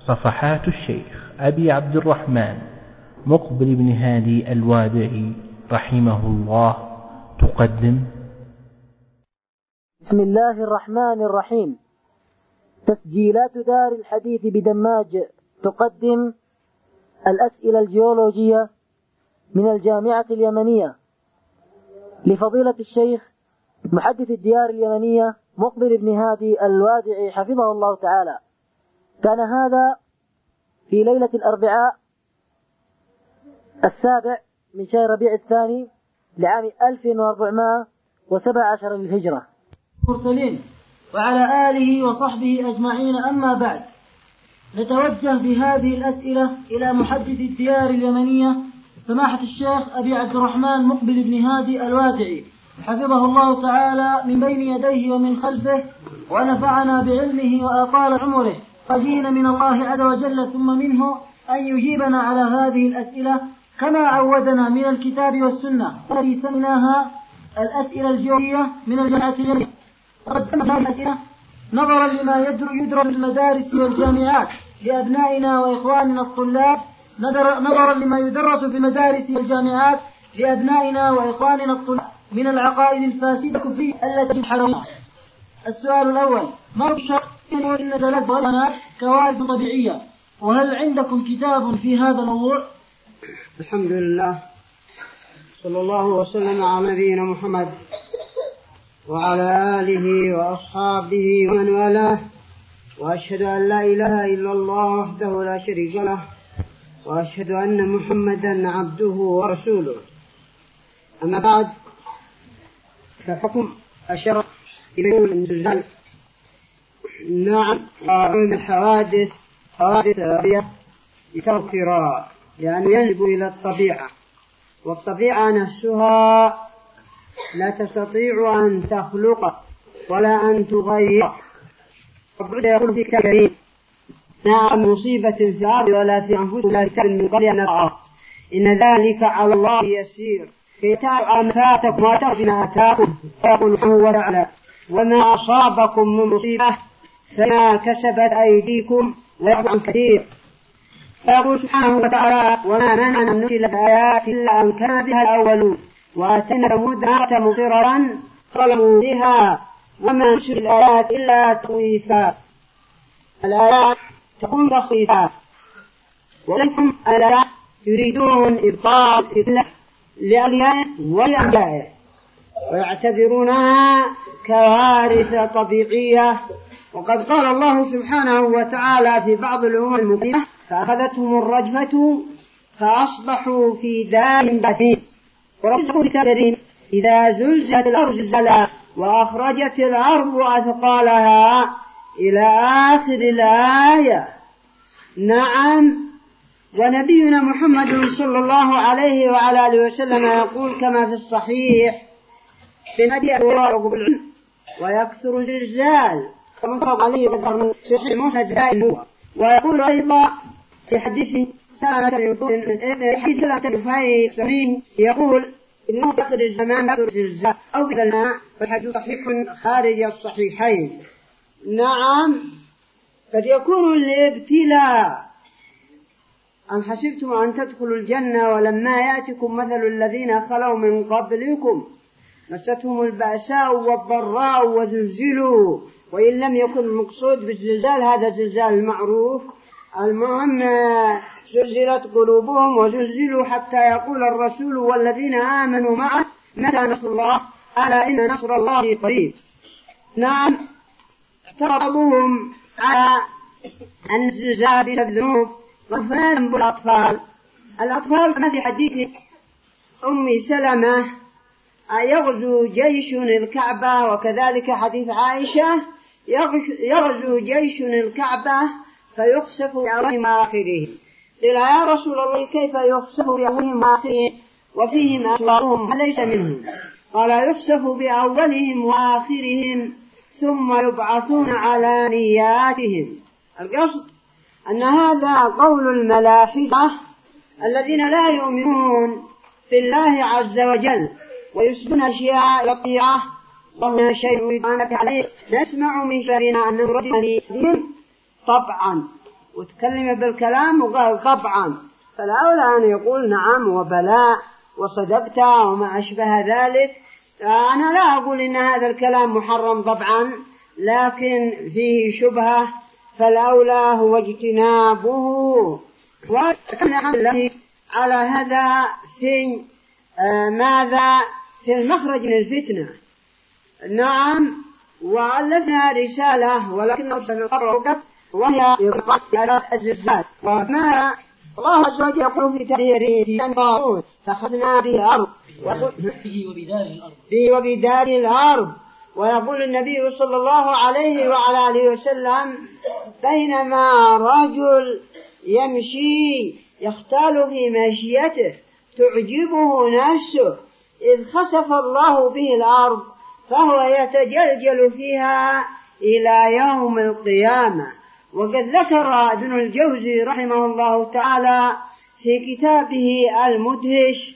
صفحات الشيخ أبي عبد الرحمن مقبل بن هادي الوادعي رحمه الله تقدم. بسم الله الرحمن الرحيم. تسجيلات دار الحديث بدماج تقدم الأسئلة الجيولوجية من الجامعة اليمنية لفضيلة الشيخ محدث الديار اليمنية مقبل بن هادي الوادعي حفظه الله تعالى. كان هذا في ليلة الأربعاء 7 من شهر ربيع الثاني لعام 1417 للهجرة. المرسلين وعلى آله وصحبه أجمعين. أما بعد، نتوجه بهذه الأسئلة إلى محدث الديار اليمنية سماحة الشيخ أبي عبد الرحمن مقبل بن هادي الوادعي حفظه الله تعالى من بين يديه ومن خلفه، ونفعنا بعلمه وأطال عمره، رجينا من الله عز وجل ثم منه أن يجيبنا على هذه الأسئلة كما عودنا من الكتاب والسنة التي سميناها الأسئلة الجيولوجية من الجامعة اليمنية. قدمنا هذه الأسئلة نظرا لما يدرس في المدارس والجامعات لأبنائنا وإخواننا الطلاب، نظرا لما يدرس في المدارس والجامعات لأبنائنا وإخواننا الطلاب من العقائد الفاسدة الكفرية التي حرمها. السؤال الأول: ما الشرط إن زلزال كوارث طبيعية؟ وهل عندكم كتاب في هذا الموضوع؟ الحمد لله، صلى الله وسلم على نبينا محمد وعلى آله وأصحابه ومن والاه، وأشهد أن لا إله إلا الله وحده لا شريك له، وأشهد أن محمدا عبده ورسوله. أما بعد، فحكم الشرع إلى الزلزال. نعم، من الحوادث طبيعية لتوفر يعني ينسب إلى الطبيعة، والطبيعة نفسها لا تستطيع أن تخلق ولا أن تغير. ربنا يقول في كريم: نعم مصيبة في الأرض ولا في أنفسكم لا كتاب من قبل أن نراه إن ذلك على الله يسير. فيتابع ما فاتكم وترك ما أتاكم، ويقول سبحانه وتعالى: وما أصابكم من مصيبة فما كسبت أيديكم ويعفو عن كثير. فيقول سبحانه وتعالى: وما منعنا أن نرسل بآيات إلا أن كان بها الأولون وآتينا ثمود ناقة مبصرة ظلموا بها وما نرسل الآيات إلا تخويفا. الآيات تكون تخويفا، ولكم الآيات يريدون إبطال لأوليائه ولأنبيائه ويعتبرونها كوارث طبيعية. وقد قال الله سبحانه وتعالى في بعض الأمم المقيمة: فأخذتهم الرجفة فأصبحوا في دار جاثمين. وربنا في كتابه: إذا زلزلت الأرض زلزالها وأخرجت الأرض أثقالها إلى آخر الآية. نعم، ونبينا محمد صلى الله عليه وعلى آله وسلم يقول كما في الصحيح: بنبي أدواره بالعلم ويكثر الزلزال ومنطق عليه قدر في موسى دائما. ويقول أيضا في حديث سلامة الرفاعي يقول: إنه في آخر الزمان يكثر الزلزال أو في الماء، والحديث صحيح خارج الصحيحين. نعم، قد يكون الابتلاء: أم حسبتم أن تدخلوا الجنة ولما يأتكم مثل الذين خلوا من قبلكم مستهم البأساء والضراء وزلزلوا. وإن لم يكن المقصود بالزلزال هذا الزلزال المعروف، المهم زلزلت قلوبهم وزلزلوا حتى يقول الرسول والذين آمنوا معه متى نصر الله، ألا إن نصر الله قريب. نعم، اعترضوهم على أن الزلزال بسبب الذنوب وفهم بالأطفال. الأطفال في حديث أم سلمة: يغزو جيش الكعبة، وكذلك حديث عائشة: يغزو جيش الكعبة فيخسف بأولهم وآخرهم. قيل: يا رسول الله كيف يخسف بأولهم وآخرهم وفيهم أسوارهم وليس منهم؟ قال: يخسف بأولهم وآخرهم ثم يبعثون على نياتهم. القصد أن هذا قول الملاحدة الذين لا يؤمنون بالله عز وجل ويسدون أشياء إلى الطيعة، وهنا شيء يريدونك عليه. نسمع من شرنا أن نرد بهم طبعا، وتكلم بالكلام وقال طبعا، فالأولى أن يقول نعم وبلاء وصدقت وما أشبه ذلك. أنا لا أقول إن هذا الكلام محرم طبعا، لكن فيه شبهة، فالأولى هو اجتنابه. وكان الله على هذا في ماذا؟ في المخرج من الفتنة. نعم، وألفنا رسالة ولكنه سنقرأ وهي على الزلزال، وما الله عز وجل يقول في تحذيره أن طاغوت فأخذنا به الأرض به وبدار الأرض. ويقول النبي صلى الله عليه وعلى آله وسلم: بينما رجل يمشي يختال في مشيته تعجبه نفسه إذ خسف الله به الأرض فهو يتجلجل فيها إلى يوم القيامة. وقد ذكر ابن الجوزي رحمه الله تعالى في كتابه المدهش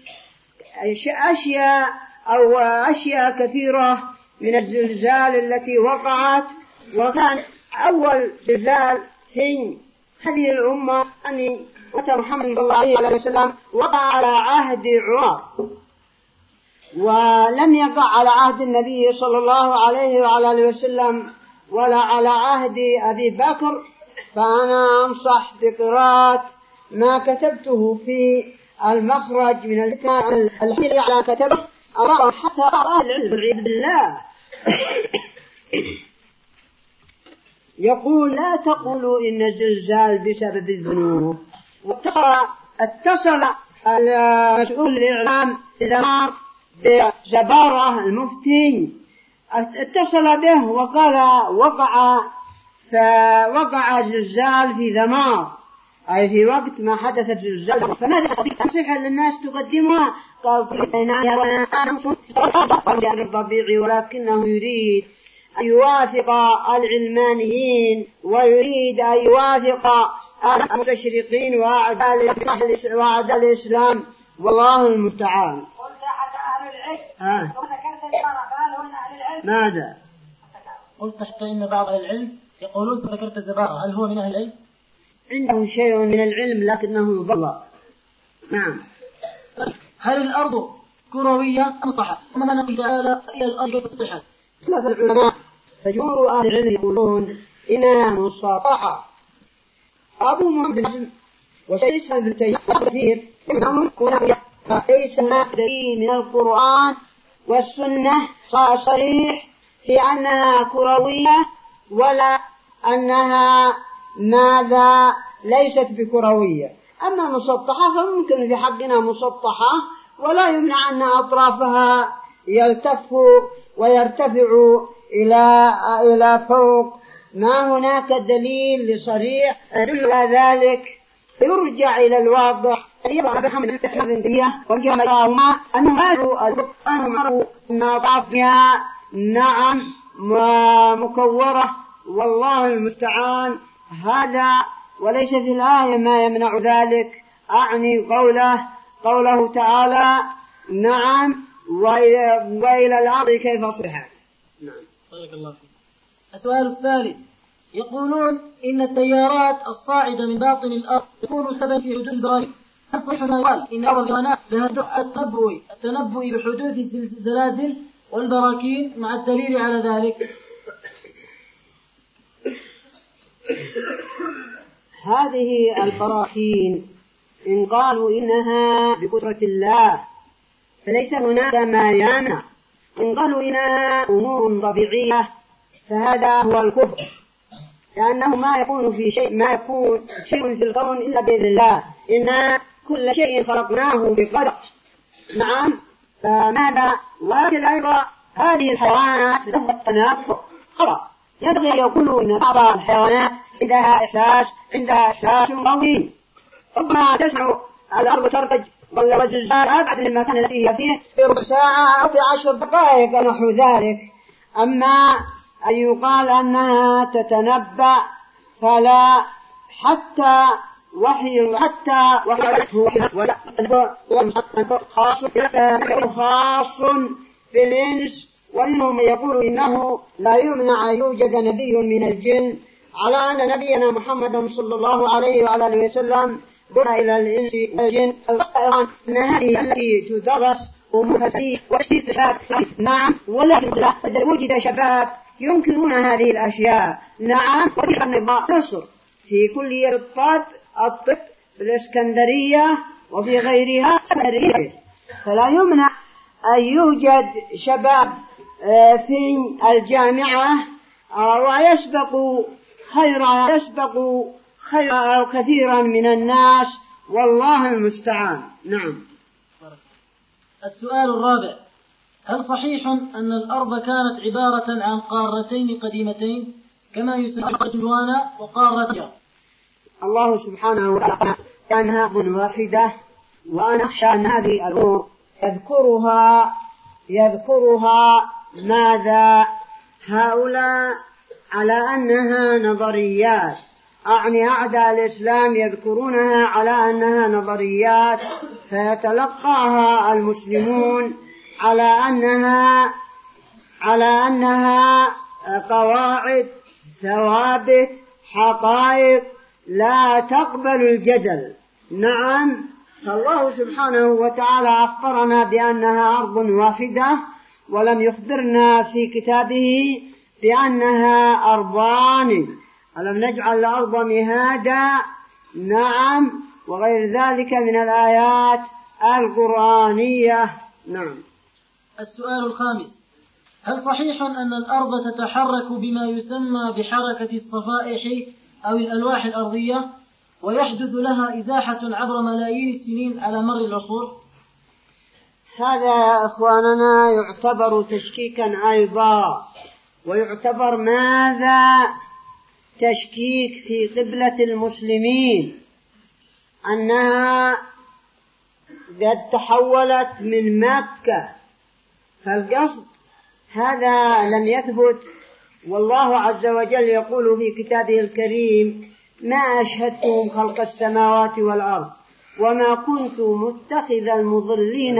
أشياء كثيرة من الزلزال التي وقعت، وكان أول زلزال في هذه الأمة أن أتى محمد صلى الله عليه وسلم وقع على عهد عمر، ولم يقع على عهد النبي صلى الله عليه وعلى آله وسلم ولا على عهد أبي بكر. فأنا أنصح بقراءة ما كتبته في المخرج من الفتنة الذي على كتبه أراه حتى أهل العلم والعياذ بالله. يقول: لا تقولوا إن الزلزال بسبب الذنوب. واتصل المسؤول الإعلام الدمار بجبارة المفتي، اتصل به وقال وقع زلزال في دمار، أي في وقت ما حدث الزلزال، فماذا نصيحة للناس تقدمها؟ قال: طبيعي، ولكنه يريد أن يوافق العلمانيين ويريد أن يوافق المستشرقين وأعداء الإسلام، والله المستعان. قلت حتى أهل العلم وذكرت الزبارة، فهل هو من أهل العلم؟ ماذا؟ قلت حتى إن بعض أهل العلم يقولون ذكرت الزبارة، هل هو من أهل العلم؟ عنده شيء من العلم لكنه ضل. نعم. هل الأرض كروية أم صحة؟ ثم نقول تعالى: إلى الأرض كيف سطحت؟ ثلاث العلماء فجمهور أهل العلم يقولون إنها مسطحة. أبو محمد وشيخ ابن تيمية إنهم فليس هناك دليل من القرآن والسنة صريح في أنها كروية ولا أنها ماذا ليست بكروية. أما مسطحة فممكن في حقنا مسطحة، ولا يمنع أن أطرافها يلتف ويرتفع إلى فوق. ما هناك دليل صريح يدل على ذلك، يرجع إلى الواقع. يضع بحمد التحرية والجماعة أنهم قالوا أن أطرافها نعم مكورة، والله المستعان. هذا وليس في الآية ما يمنع ذلك، أعني قوله تعالى: نعم وإلى الأرض كيف صحت. نعم. بارك الله فيك. السؤال الثالث: يقولون إن التيارات الصاعدة من باطن الأرض تكون سبب في حدوث البراكين، هل صحيح ما يقال إن أرض الغناء لها التنبؤ بحدوث الزلازل والبراكين مع الدليل على ذلك؟ هذه البراكين إن قالوا إنها بقدرة الله فليس هناك ما يمنع، إن قالوا إنها أمور طبيعية فهذا هو الكفر، لأنه ما يكون شيء في الكون إلا بإذن الله، إن كل شيء خلقناه بقدر. نعم. فماذا؟ ولكن أيضا هذه الحيوانات لها التنافر خطأ. ينبغي يقولوا إن بعض الحيوانات عندها إحساس قوي، ربما تسمع الأرض ترتج والزلزال أبعد من المكان الذي هي فيه بربع ساعة أو ب10 دقائق نحو ذلك. أما أن يقال أنها تتنبأ فلا، حتى وحي خاص بالإنس، ومنهم يقول إنه لا يمنع أن يوجد نبي من الجن على أن نبينا محمد صلى الله عليه وعلى آله وسلم بعث إلى الإنس والجن أن هذه التي تدرس ومفسرين وتشديد الشباب. نعم، ولكن وجد شباب ينكرون هذه الأشياء. نعم، وفي مصر في كلية الطب في الإسكندرية وفي غيرها، فلا يمنع أن يوجد شباب في الجامعة ويسبق خيرا كثيرا من الناس، والله المستعان. نعم. السؤال الرابع: هل صحيح أن الأرض كانت عبارة عن قارتين قديمتين كما يسمى جوانا وقارة؟ الله سبحانه وتعالى كانها واحدة، وأنا أخشى أن هذه الأمور يذكرها ماذا هؤلاء على أنها نظريات، أعني أعداء الإسلام يذكرونها على أنها نظريات، فيتلقاها المسلمون على أنها قواعد ثوابت حقائق لا تقبل الجدل. نعم، فالله سبحانه وتعالى أخبرنا بأنها أرض واحدة، ولم يخبرنا في كتابه بأنها أرضان. ألم نجعل الأرض مهادا؟ نعم، وغير ذلك من الآيات القرآنية. نعم. السؤال الخامس: هل صحيح أن الأرض تتحرك بما يسمى بحركة الصفائح أو الألواح الأرضية، ويحدث لها إزاحة عبر ملايين السنين على مر العصور؟ هذا يا أخواننا يعتبر تشكيكا أيضا، ويعتبر ماذا؟ تشكيك في قبلة المسلمين، أنها قد تحولت من مكة، فالقصد هذا لم يثبت. والله عز وجل يقول في كتابه الكريم: ما أشهدتهم خلق السماوات والأرض وما كنت متخذ المضلين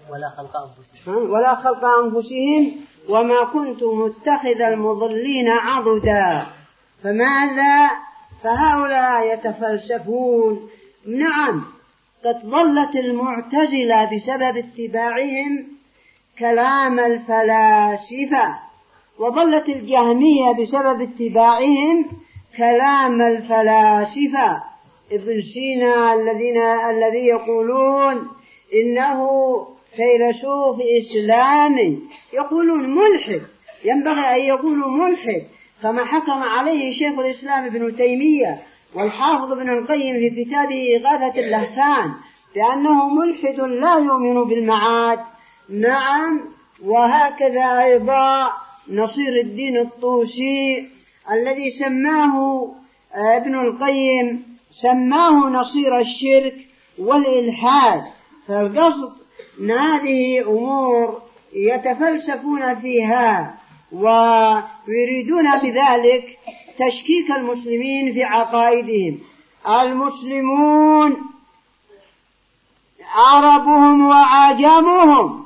ولا خلق أنفسهم وما كنت متخذ المضلين عضدا. فماذا؟ فهؤلاء يتفلسفون. نعم، قد ظلت المعتزلة بسبب اتباعهم كلام الفلاسفة، وظلت الجهمية بسبب اتباعهم كلام الفلاسفة. ابن سينا الذي يقولون إنه فيلسوف إسلامي، يقولون ملحد، ينبغي أن يقولوا ملحد، كما حكم عليه شيخ الإسلام ابن تيمية والحافظ ابن القيم في كتابه إغاثة اللهفان بأنه ملحد لا يؤمن بالمعاد. نعم، وهكذا أيضا نصير الدين الطوسي الذي سماه ابن القيم سماه نصير الشرك والإلحاد. فالقصد أن هذه أمور يتفلسفون فيها ويريدون بذلك تشكيك المسلمين في عقائدهم. المسلمون عربهم وعجمهم،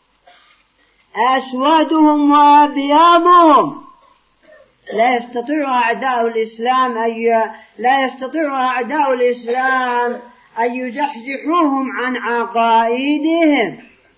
أسودهم وأبيضهم، لا يستطيع أعداء الإسلام أن يزحزحوهم عن عقائدهم.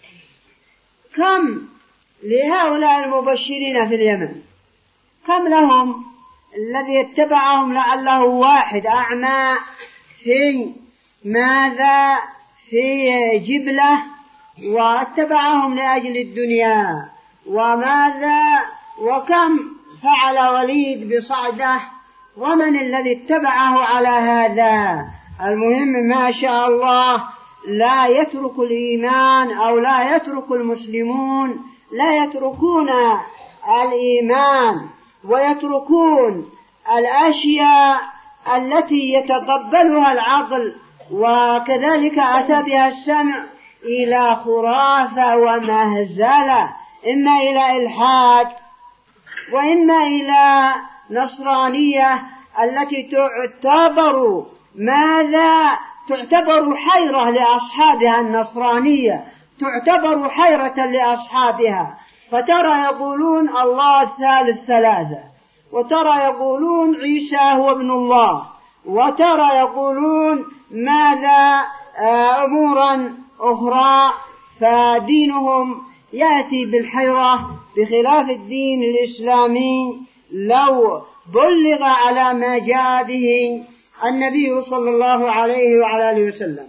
كم لهؤلاء المبشرين في اليمن، كم لهم الذي اتبعهم لعله واحد أعمى في ماذا؟ في جبلة، واتبعهم لأجل الدنيا. وماذا؟ وكم فعل وليد بصعده، ومن الذي اتبعه على هذا؟ المهم ما شاء الله لا يترك الإيمان، أو لا يترك المسلمون، لا يتركون الإيمان ويتركون الأشياء التي يتقبلها العقل وكذلك أتى بها السمع إلى خرافة ومهزلة، إما إلى إلحاد وإما إلى نصرانية التي تعتبر ماذا؟ تعتبر حيرة لأصحابها. النصرانية تعتبر حيرة لأصحابها، فترى يقولون الله الثالث ثلاثة، وترى يقولون عيسى هو ابن الله، وترى يقولون ماذا أمورا أخرى، فدينهم يأتي بالحيرة بخلاف الدين الإسلامي لو بلغ على ما جاء به النبي صلى الله عليه وعلى آله وسلم.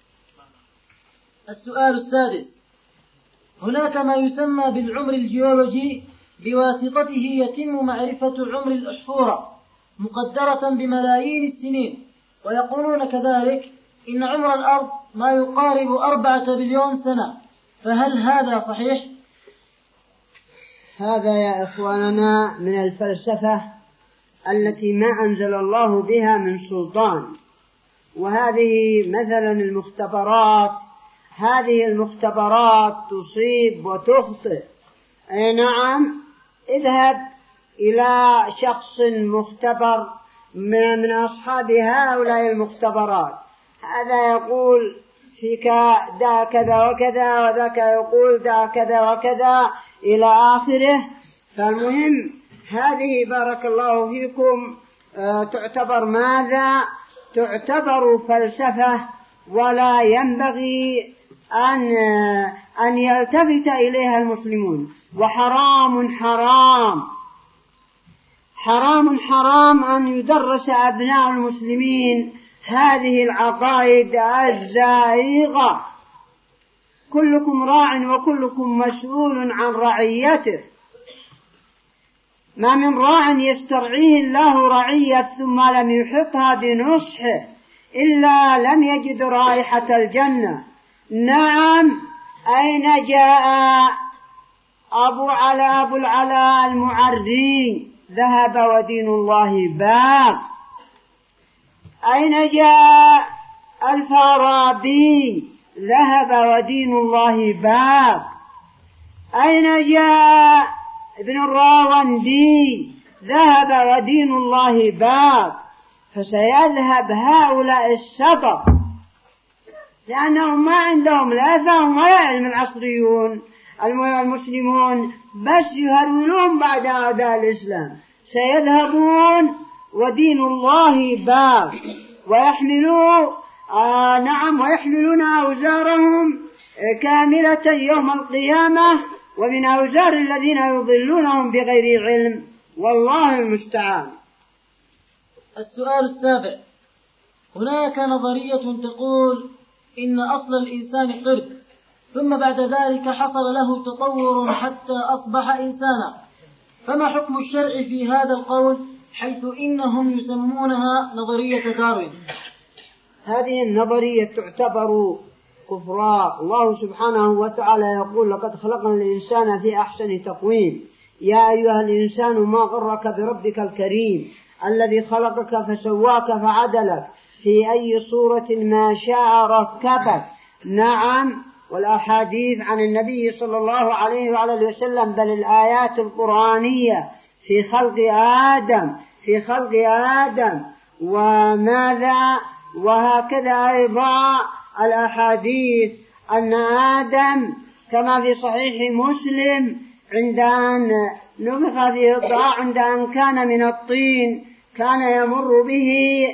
السؤال السادس: هناك ما يسمى بالعمر الجيولوجي، بواسطته يتم معرفة عمر الأحفورة مقدرة بملايين السنين، ويقولون كذلك إن عمر الأرض ما يقارب 4 بليون سنة، فهل هذا صحيح؟ هذا يا إخواننا من الفلسفة التي ما أنزل الله بها من سلطان، وهذه مثلا المختبرات، هذه المختبرات تصيب وتخطئ. أي نعم، اذهب إلى شخص مختبر من أصحاب هؤلاء المختبرات، هذا يقول فيك دا كذا وكذا، وذاك يقول دا كذا وكذا إلى آخره. فالمهم هذه بارك الله فيكم تعتبر ماذا؟ تعتبر فلسفة، ولا ينبغي أن يلتفت إليها المسلمون. وحرام حرام حرام حرام أن يدرس أبناء المسلمين هذه العقائد الزائغة. كلكم راع وكلكم مسؤول عن رعيته. ما من راع يسترعيه الله رعية ثم لم يحطها بنصحه إلا لم يجد رائحة الجنة. نعم، أين جاء أبو العلاء المعري؟ ذهب ودين الله باق. أين جاء الفارابي؟ ذهب ودين الله باق. أين جاء ابن الراوندي؟ ذهب ودين الله باق. فسيذهب هؤلاء السطر، لأنهم ما عندهم لا فهم ولا علم. العصريون المسلمون بس يهرولون بعد أعداء الإسلام. سيذهبون ودين الله باق، ويحملون أوزارهم كاملة يوم القيامة، ومن أوزار الذين يضلونهم بغير علم، والله المستعان. السؤال السابع: هناك نظرية تقول إن أصل الإنسان قرد، ثم بعد ذلك حصل له تطور حتى أصبح إنسانا، فما حكم الشرع في هذا القول، حيث إنهم يسمونها نظرية داروين؟ هذه النظرية تعتبر كفرا. الله سبحانه وتعالى يقول: لقد خلقنا الإنسان في أحسن تقويم، يا أيها الإنسان ما غرك بربك الكريم الذي خلقك فسواك فعدلك في أي صورة ما شاء ركبك. نعم، والأحاديث عن النبي صلى الله عليه وعلى وسلم، بل الآيات القرآنية في خلق آدم وماذا، وهكذا أيضا الأحاديث أن آدم كما في صحيح مسلم عند أن نفخ فيه الضاء، عند أن كان من الطين كان يمر به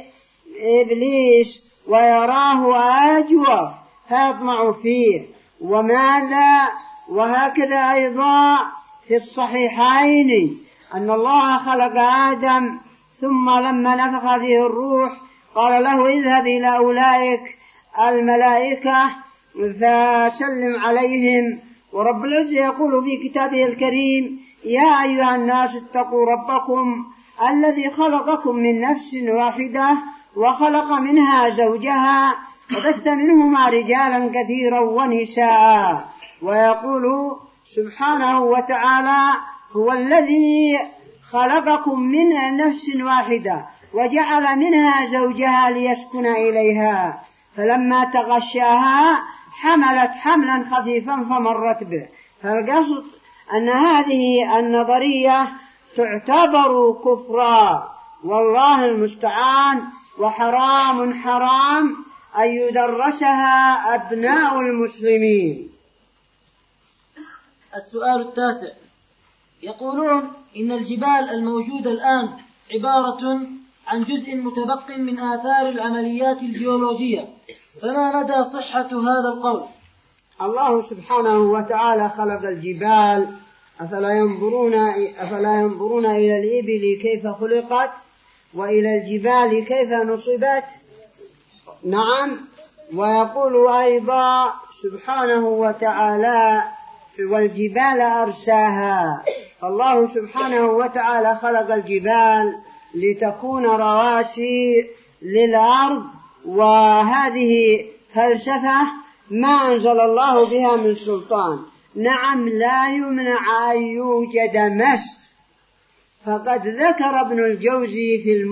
إبليس ويراه أجوف فيطمع فيه. وماذا، وهكذا أيضا في الصحيحين أن الله خلق آدم ثم لما نفخ فيه الروح قال له: اذهب إلى أولئك الملائكة فسلم عليهم. ورب العزة يقول في كتابه الكريم: يا أيها الناس اتقوا ربكم الذي خلقكم من نفس واحدة وخلق منها زوجها وبث منهما رجالا كثيرا ونساء. ويقول سبحانه وتعالى: هو الذي خلقكم من نفس واحدة وجعل منها زوجها ليسكن إليها فلما تغشاها حملت حملا خفيفا فمرت به. فالقصد أن هذه النظرية تعتبر كفرا، والله المستعان. وحرام حرام أن يدرسها أبناء المسلمين. السؤال التاسع: يقولون إن الجبال الموجودة الآن عبارة عن جزء متبق من آثار العمليات الجيولوجية، فما مدى صحة هذا القول؟ الله سبحانه وتعالى خلق الجبال، أفلا ينظرون إلى الإبل كيف خلقت وإلى الجبال كيف نصبت؟ نعم. ويقول أيضا سبحانه وتعالى والجبال أرساها. الله سبحانه وتعالى خلق الجبال لتكون رواسي للأرض، وهذه فلسفة ما أنزل الله بها من سلطان. نعم، لا يمنع أن يوجد مسخ، فقد ذكر ابن الجوزي في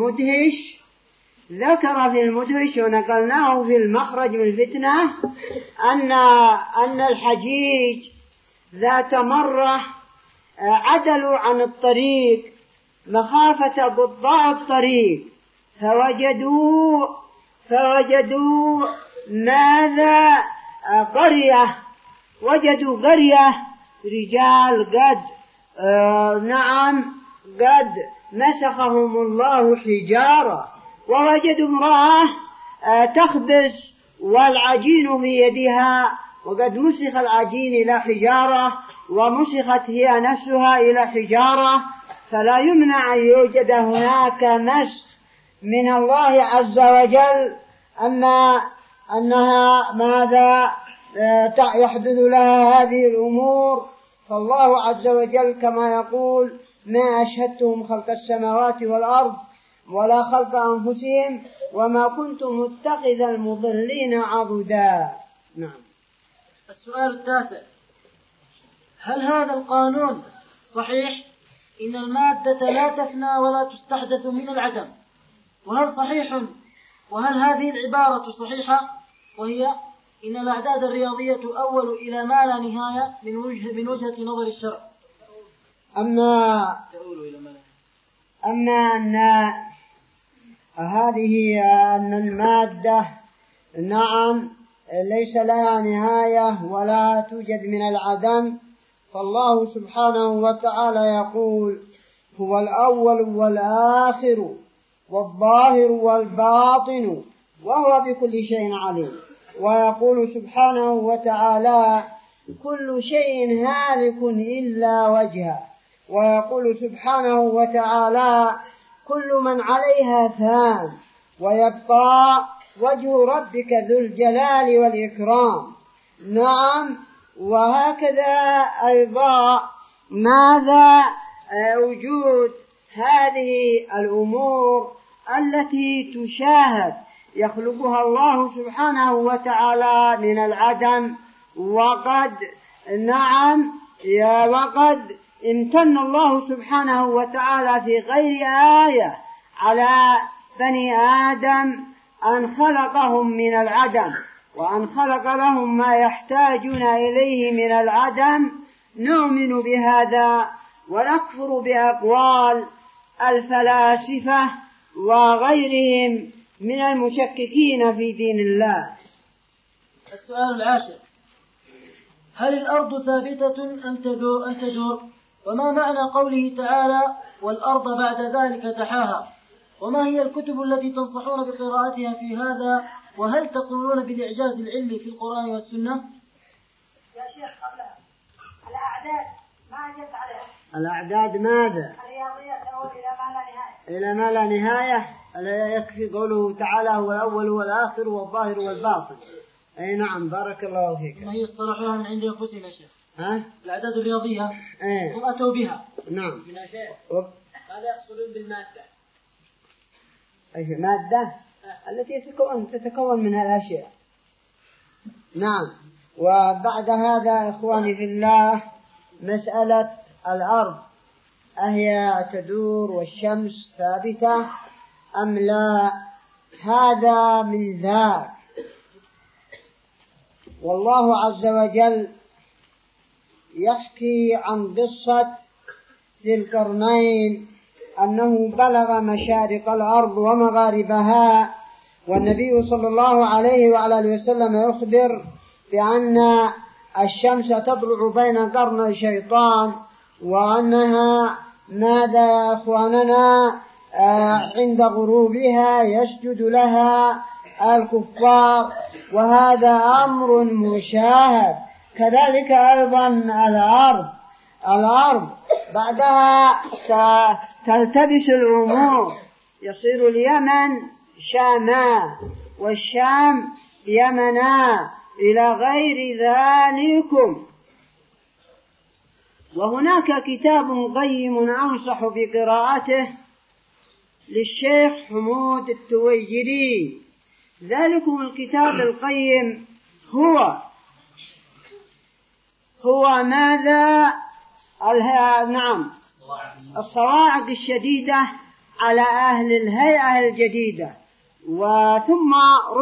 المدهش ونقلناه في المخرج من الفتنة أن الحجيج ذات مرة عدلوا عن الطريق مخافة بضاع الطريق، فوجدوا ماذا؟ وجدوا قرية رجال قد مسخهم الله حجارة، ووجدوا امرأة تخبز والعجين في يدها، وقد مسخ العجين إلى حجارة ومسخت هي نفسها إلى حجارة. فلا يمنع أن يوجد هناك مسخ من الله عز وجل، أما أنها ماذا يحدث لها هذه الأمور، فالله عز وجل كما يقول: ما أشهدتهم خلق السماوات والأرض ولا خلق أنفسهم وما كنت متخذ المضلين عضدا. نعم. السؤال التاسع: هل هذا القانون صحيح إن المادة لا تفنى ولا تستحدث من العدم؟ وهل هذه العبارة صحيحة، وهي إن الأعداد الرياضية تؤول إلى ما لا نهاية من وجهة نظر الشرع؟ أما أن هذه أن المادة نعم ليس لها نهاية ولا توجد من العدم، فالله سبحانه وتعالى يقول: هو الأول والآخر والظاهر والباطن وهو بكل شيء عليم. ويقول سبحانه وتعالى: كل شيء هالك إلا وجهه. ويقول سبحانه وتعالى: كل من عليها فان ويبقى وجه ربك ذو الجلال والإكرام. نعم. وهكذا أيضا ماذا وجود هذه الأمور التي تشاهد يخلقها الله سبحانه وتعالى من العدم، وقد امتن الله سبحانه وتعالى في غير آية على بني آدم أن خلقهم من العدم، وأن خلق لهم ما يحتاجون إليه من العدم. نؤمن بهذا ونكفر بأقوال الفلاسفة وغيرهم من المشككين في دين الله. السؤال العاشر: هل الأرض ثابتة أم تدور؟ وما معنى قوله تعالى: والأرض بعد ذلك دحاها؟ وما هي الكتب التي تنصحون بقراءتها في هذا؟ وهل تقولون بالإعجاز العلمي في القرآن والسنة؟ يا شيخ قبلها الأعداد ما أجبت عليها. الأعداد ماذا؟ الرياضيات تؤول إلى ما لا نهاية. ألا يكفي قوله تعالى: هو الأول والآخر والظاهر والباطن؟ أي نعم، بارك الله فيك. ما يصطلحوها من عند أنفسهم يا شيخ. الأعداد الرياضية هم أتوا بها. نعم. يا شيخ هذا يقصدون بالمادة. أي مادة التي تتكون منها الأشياء. نعم. وبعد هذا إخواني في الله، مسألة الأرض أهي تدور والشمس ثابتة أم لا؟ هذا من ذاك. والله عز وجل يحكي عن قصة ذي القرنين أنه بلغ مشارق الأرض ومغاربها، والنبي صلى الله عليه وعلى آله وسلم يخبر بأن الشمس تطلع بين قرني شيطان، وأنها ماذا يا أخواننا عند غروبها يسجد لها الكفار، وهذا أمر مشاهد. كذلك أيضا الأرض بعدها تلتبس الأمور، يصير اليمن شاما والشام يمنا إلى غير ذلك. وهناك كتاب قيم أنصح بقراءته للشيخ حمود التويجري. ذلكم الكتاب القيم هو ماذا؟ الصواعق الشديدة على أهل الهيئة الجديدة، وثم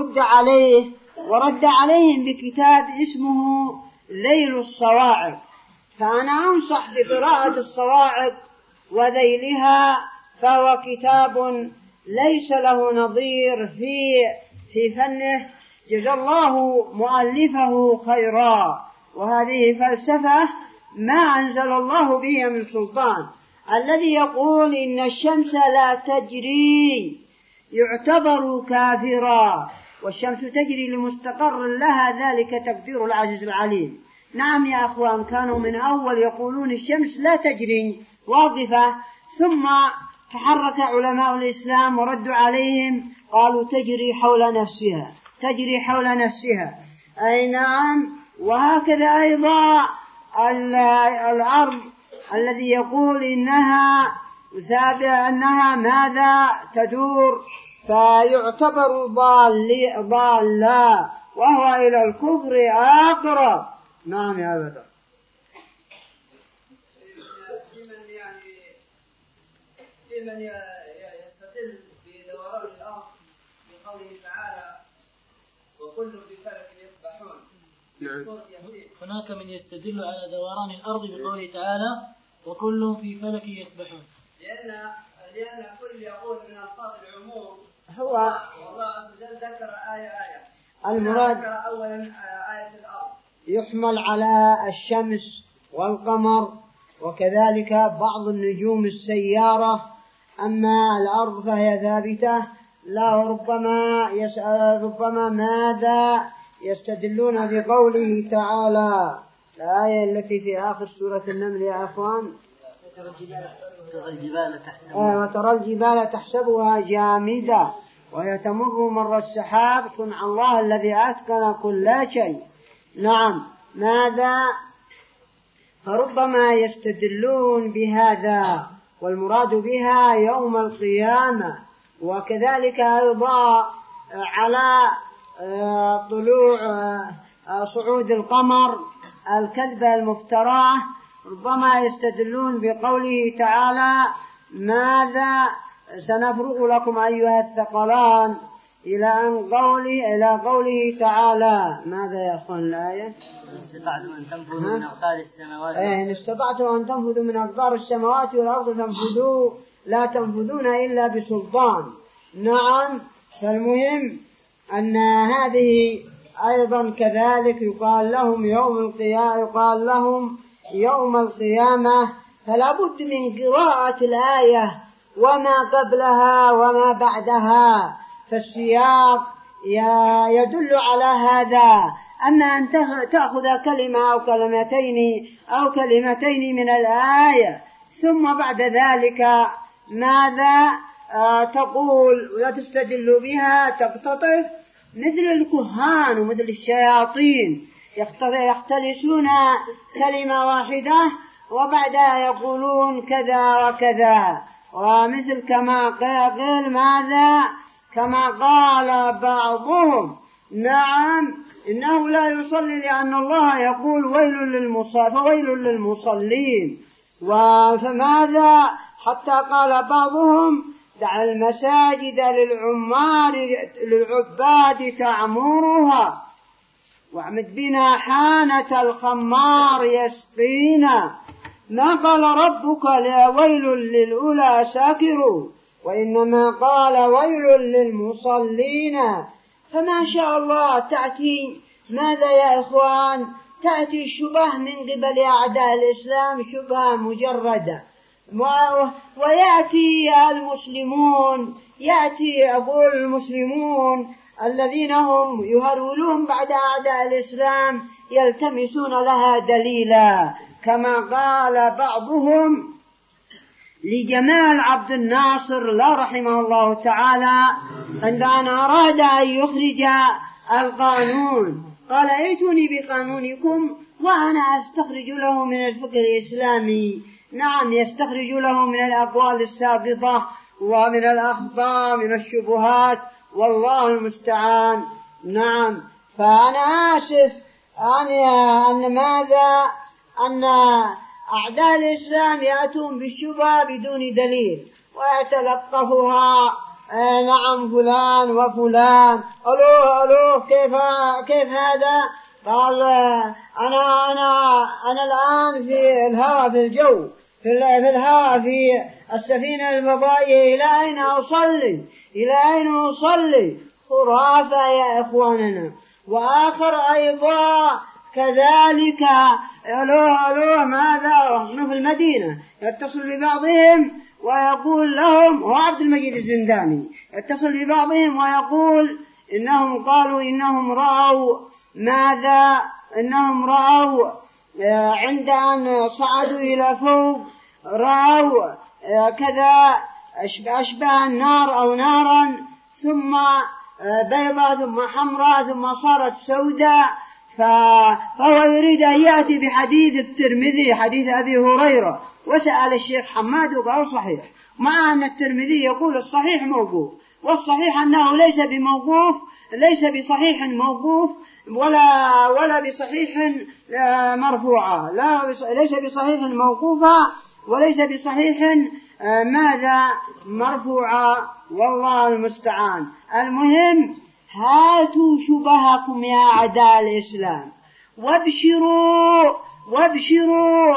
ورد عليهم بكتاب اسمه ذيل الصواعق. فأنا أنصح بقراءة الصواعق وذيلها، فهو كتاب ليس له نظير في فنه، جزا الله مؤلفه خيرا. وهذه فلسفة ما أنزل الله بها من سلطان. الذي يقول إن الشمس لا تجري يعتبر كافرا، والشمس تجري لمستقر لها، ذلك تقدير العزيز العليم. نعم يا أخوان، كانوا من أول يقولون الشمس لا تجري واقفة، ثم تحرك علماء الإسلام وردوا عليهم قالوا تجري حول نفسها. أي نعم. وهكذا أيضا الأرض الذي يقول إنها ماذا تدور، فيعتبر ضالا، وهو إلى الكفر أقرب. نعم يا بدر. في من يستدل بدوران الأرض بقوله تعالى وكل في فلك يسبحون. هناك من يستدل على دوران الأرض بقوله تعالى وكل في فلك يسبحون، لأن كل يقول من ألفاظ العموم. هو والله عز وجل ذكر آية المراد ذكر أولا آية الأرض، يحمل على الشمس والقمر وكذلك بعض النجوم السيارة. أما الأرض فهي ثابتة. لا ربما ماذا يستدلون بقوله تعالى الآية التي في آخر سورة النمل يا أخوان، وترى الجبال تحسبها جامدة وهي تمر مر السحاب صنع الله الذي أتقن كل شيء. نعم. ماذا؟ فربما يستدلون بهذا، والمراد بها يوم القيامة. وكذلك أيضا على طلوع صعود القمر الكذبة المفتراه، ربما يستدلون بقوله تعالى ماذا سنفرغ لكم أيها الثقلان إلى قوله تعالى ماذا يا أخوان الآية؟ استطعتم أن تنفذوا من أقطار السماوات إن استطعتم أن تنفذوا من أقطار السماوات والأرض فانفذوا لا تنفذون إلا بسلطان. نعم. فالمهم أن هذه أيضا كذلك يقال لهم يوم القيامة، فلا بد من قراءة الآية وما قبلها وما بعدها، فالسياق يدل على هذا. أما أن تأخذ كلمة أو كلمتين من الآية ثم بعد ذلك ماذا تقول ولا تستدل بها، تقتطف مثل الكهان ومثل الشياطين يختلسون كلمة واحدة وبعدها يقولون كذا وكذا، ومثل كما قيل ماذا كما قال بعضهم نعم إنه لا يصلي لأن الله يقول فويل للمصلين. فماذا حتى قال بعضهم دع المساجد للعباد تعمرها واعمد بنا حانة الخمار يسقينا. ما قال ربك ويل للأولى ساكروا، وإنما قال ويل للمصلين. فما شاء الله تأتي ماذا يا إخوان؟ تأتي الشبه من قبل أعداء الإسلام، شبهة مجردة، ويأتي المسلمون الذين هم يهرولون بعد أعداء الإسلام يلتمسون لها دليلا، كما قال بعضهم لجمال عبد الناصر لا رحمه الله تعالى عندما أراد أن يخرج القانون قال: ائتوني بقانونكم وأنا أستخرج له من الفقه الإسلامي. نعم، يستخرج له من الأقوال الساقطة ومن الأخطاء من الشبهات، والله المستعان. نعم، فأنا آسف أن أعداء الإسلام يأتون بالشبهة بدون دليل ويتلقفها نعم فلان وفلان. ألو كيف هذا؟ قال: أنا الآن في الهواء، في الجو، في الهواء، في السفينة الفضائية. إلى أين أصلي؟ خرافة يا إخواننا. وآخر أيضا كذلك: ألو ماذا؟ نحن في المدينة. يتصل ببعضهم ويقول لهم، هو عبد المجيد الزنداني، يتصل ببعضهم ويقول إنهم قالوا إنهم رأوا ماذا؟ إنهم رأوا عند أن صعدوا إلى فوق رأوا كذا أشبه النار أو نارا، ثم بيضاء، ثم حمراء، ثم صارت سوداء. فهو يريد أن يأتي بحديث الترمذي، حديث أبي هريرة، وسأل الشيخ حماد وقال صحيح، مع أن الترمذي يقول الصحيح موقوف، والصحيح أنه ليس بصحيح موقوف ولا بصحيح مرفوعة، ليس بصحيح موقوفة وليس بصحيح ماذا؟ مرفوعة، والله المستعان. المهم، هاتوا شبهكم يا أعداء الإسلام وابشروا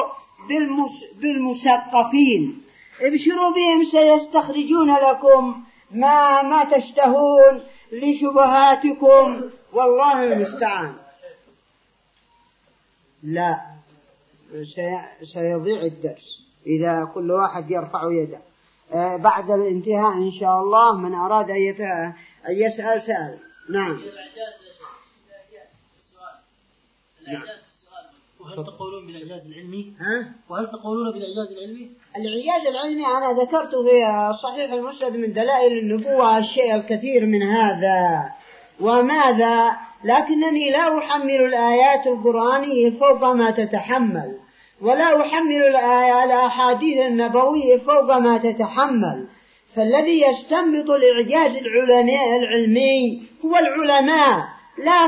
بالمثقفين، ابشروا بهم، سيستخرجون لكم ما تشتهون لشبهاتكم، والله المستعان. لا، سيضيع الدرس إذا كل واحد يرفع يده. بعد الانتهاء إن شاء الله من أراد أن يسأل سأل. نعم. وهل تقولون بالإعجاز العلمي؟ وهل تقولون بالإعجاز العلمي؟ الإعجاز العلمي أنا ذكرت في صحيح المسند من دلائل النبوة الشيء الكثير من هذا وماذا، لكنني لا أحمل الآيات القرآنية فوق ما تتحمل، ولا أحمل الأحاديث النبوية فوق ما تتحمل. فالذي يستنبط الإعجاز العلمي هو العلماء، لا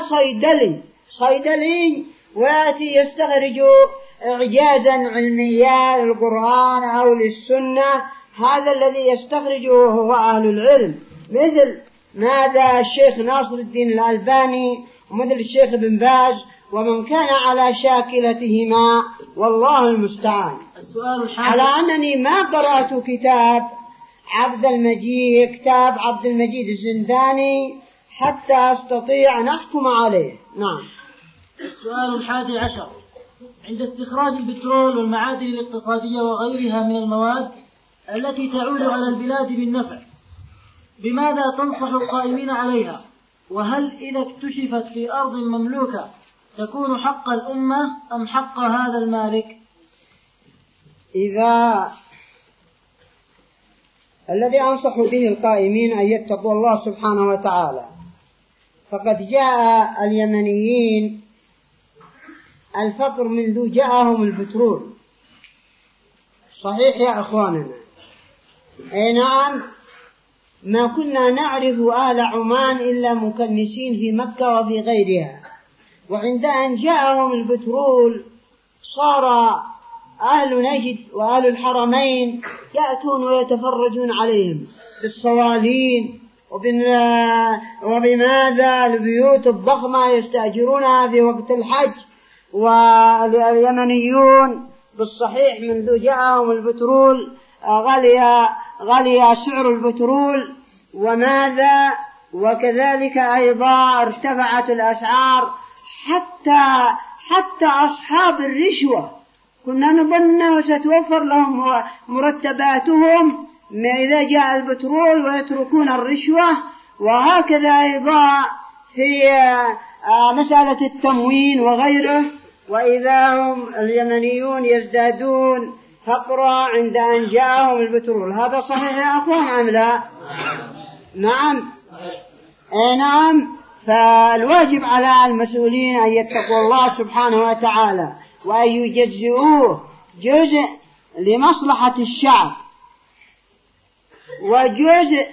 صيدلي ويأتي يستخرج إعجازا علميا للقرآن أو للسنة. هذا الذي يستخرجه هو أهل العلم، مثل ماذا الشيخ ناصر الدين الألباني ومثل الشيخ ابن باز ومن كان على شاكلتهما، والله المستعان. على أنني ما قرأت كتاب عبد المجيد الزنداني حتى أستطيع أن أحكم عليه. نعم. السؤال 11: عند استخراج البترول والمعادن الاقتصادية وغيرها من المواد التي تعود على البلاد بالنفع، بماذا تنصح القائمين عليها؟ وهل إذا اكتشفت في أرض مملوكة تكون حق الأمة أم حق هذا المالك؟ إذا الذي أنصح به القائمين أن يتقوا الله سبحانه وتعالى، فقد جاء اليمنيين الفقر منذ جاءهم البترول. صحيح يا أخواننا؟ أي نعم، ما كنا نعرف آل عمان إلا مكنسين في مكة وفي غيرها، وعند أن جاءهم البترول صار أهل نجد وأهل الحرمين يأتون ويتفرجون عليهم بالصوالين وبماذا البيوت الضخمة يستأجرونها في وقت الحج. واليمنيون بالصحيح منذ جاءهم البترول غلي سعر البترول وماذا، وكذلك أيضا ارتفعت الأسعار، حتى أصحاب الرشوة كنا نظن ستوفر لهم مرتباتهم إذا جاء البترول ويتركون الرشوة. وهكذا أيضا في مسألة التموين وغيره، وإذا هم اليمنيون يزدادون فقرا عند أن جاءهم البترول. هذا صحيح يا أخوان أم لا؟ نعم. نعم. فالواجب على المسؤولين أن يتقوا الله سبحانه وتعالى وأن يجزئوه جزء لمصلحة الشعب، وجزء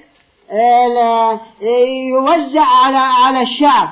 يوزع على الشعب،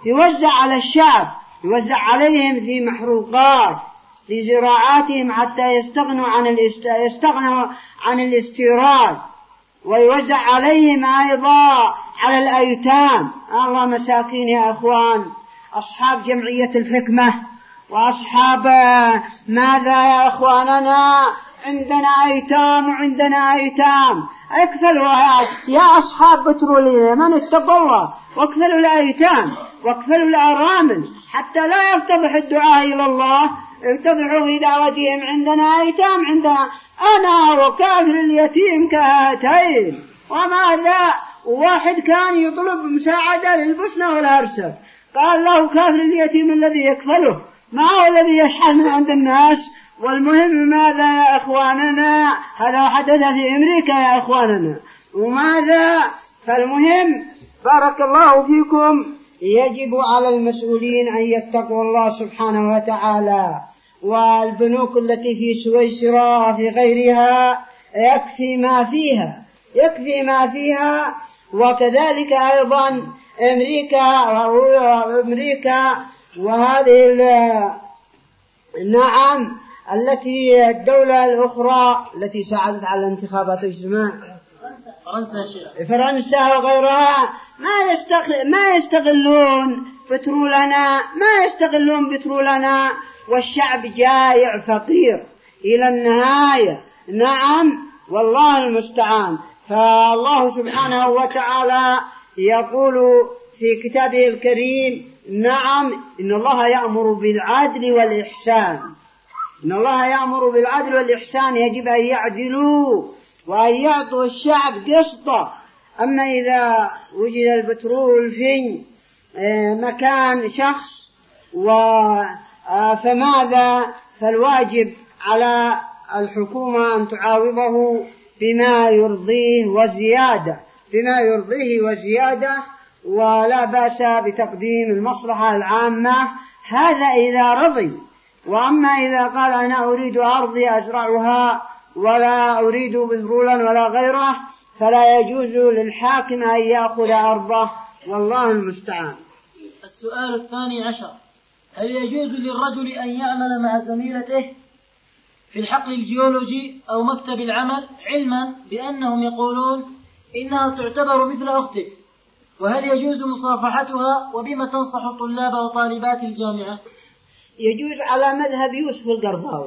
يوزع عليهم في محروقات لزراعاتهم حتى يستغنوا عن الاستيراد، ويوزع عليهم أيضا على الأيتام. الله مساكين يا أخوان، أصحاب جمعية الحكمة وأصحاب ماذا يا أخواننا، عندنا أيتام وعندنا أيتام. اكفلوا يا أصحاب بترولية من اتقوا الله، واكفلوا الأيتام واكفلوا الأرامل حتى لا يفتضح الدعاء إلى الله، ارتضعوا في دعوتهم. عندنا أيتام، عندنا أنا وكافر اليتيم كهاتين. وماذا؟ واحد كان يطلب مساعدة للبسنة والهرسة، قال له كافر اليتيم الذي يكفله، ما هو الذي يشحن من عند الناس. والمهم ماذا يا أخواننا؟ هذا حدث في أمريكا يا أخواننا. وماذا؟ فالمهم بارك الله فيكم، يجب على المسؤولين أن يتقوا الله سبحانه وتعالى. والبنوك التي في سويسرا في غيرها يكفي ما فيها، وكذلك أيضا أمريكا وهذه نعم التي الدولة الأخرى التي ساعدت على الانتخابات فرنسا وغيرها ما يستغلون بترولنا، والشعب جائع فقير إلى النهاية. نعم والله المستعان. فالله سبحانه وتعالى يقول في كتابه الكريم نعم إن الله يأمر بالعدل والإحسان، يجب أن يعدلوا وأن يعطوا الشعب قسطه. أما إذا وجد البترول في مكان شخص فماذا؟ فالواجب على الحكومة أن تعاوضه بما يرضيه وزيادة، ولا بأس بتقديم المصلحة العامة، هذا إذا رضي. وأما إذا قال أنا أريد أرضي أزرعها ولا أريد بترولا ولا غيره، فلا يجوز للحاكم أن يأخذ أرضه، والله المستعان. السؤال 12: هل يجوز للرجل أن يعمل مع زميلته في الحقل الجيولوجي أو مكتب العمل، علما بأنهم يقولون إنها تعتبر مثل أختك؟ وهل يجوز مصافحتها؟ وبما تنصح طلاب وطالبات الجامعة؟ يجوز على مذهب يوسف القرضاوي.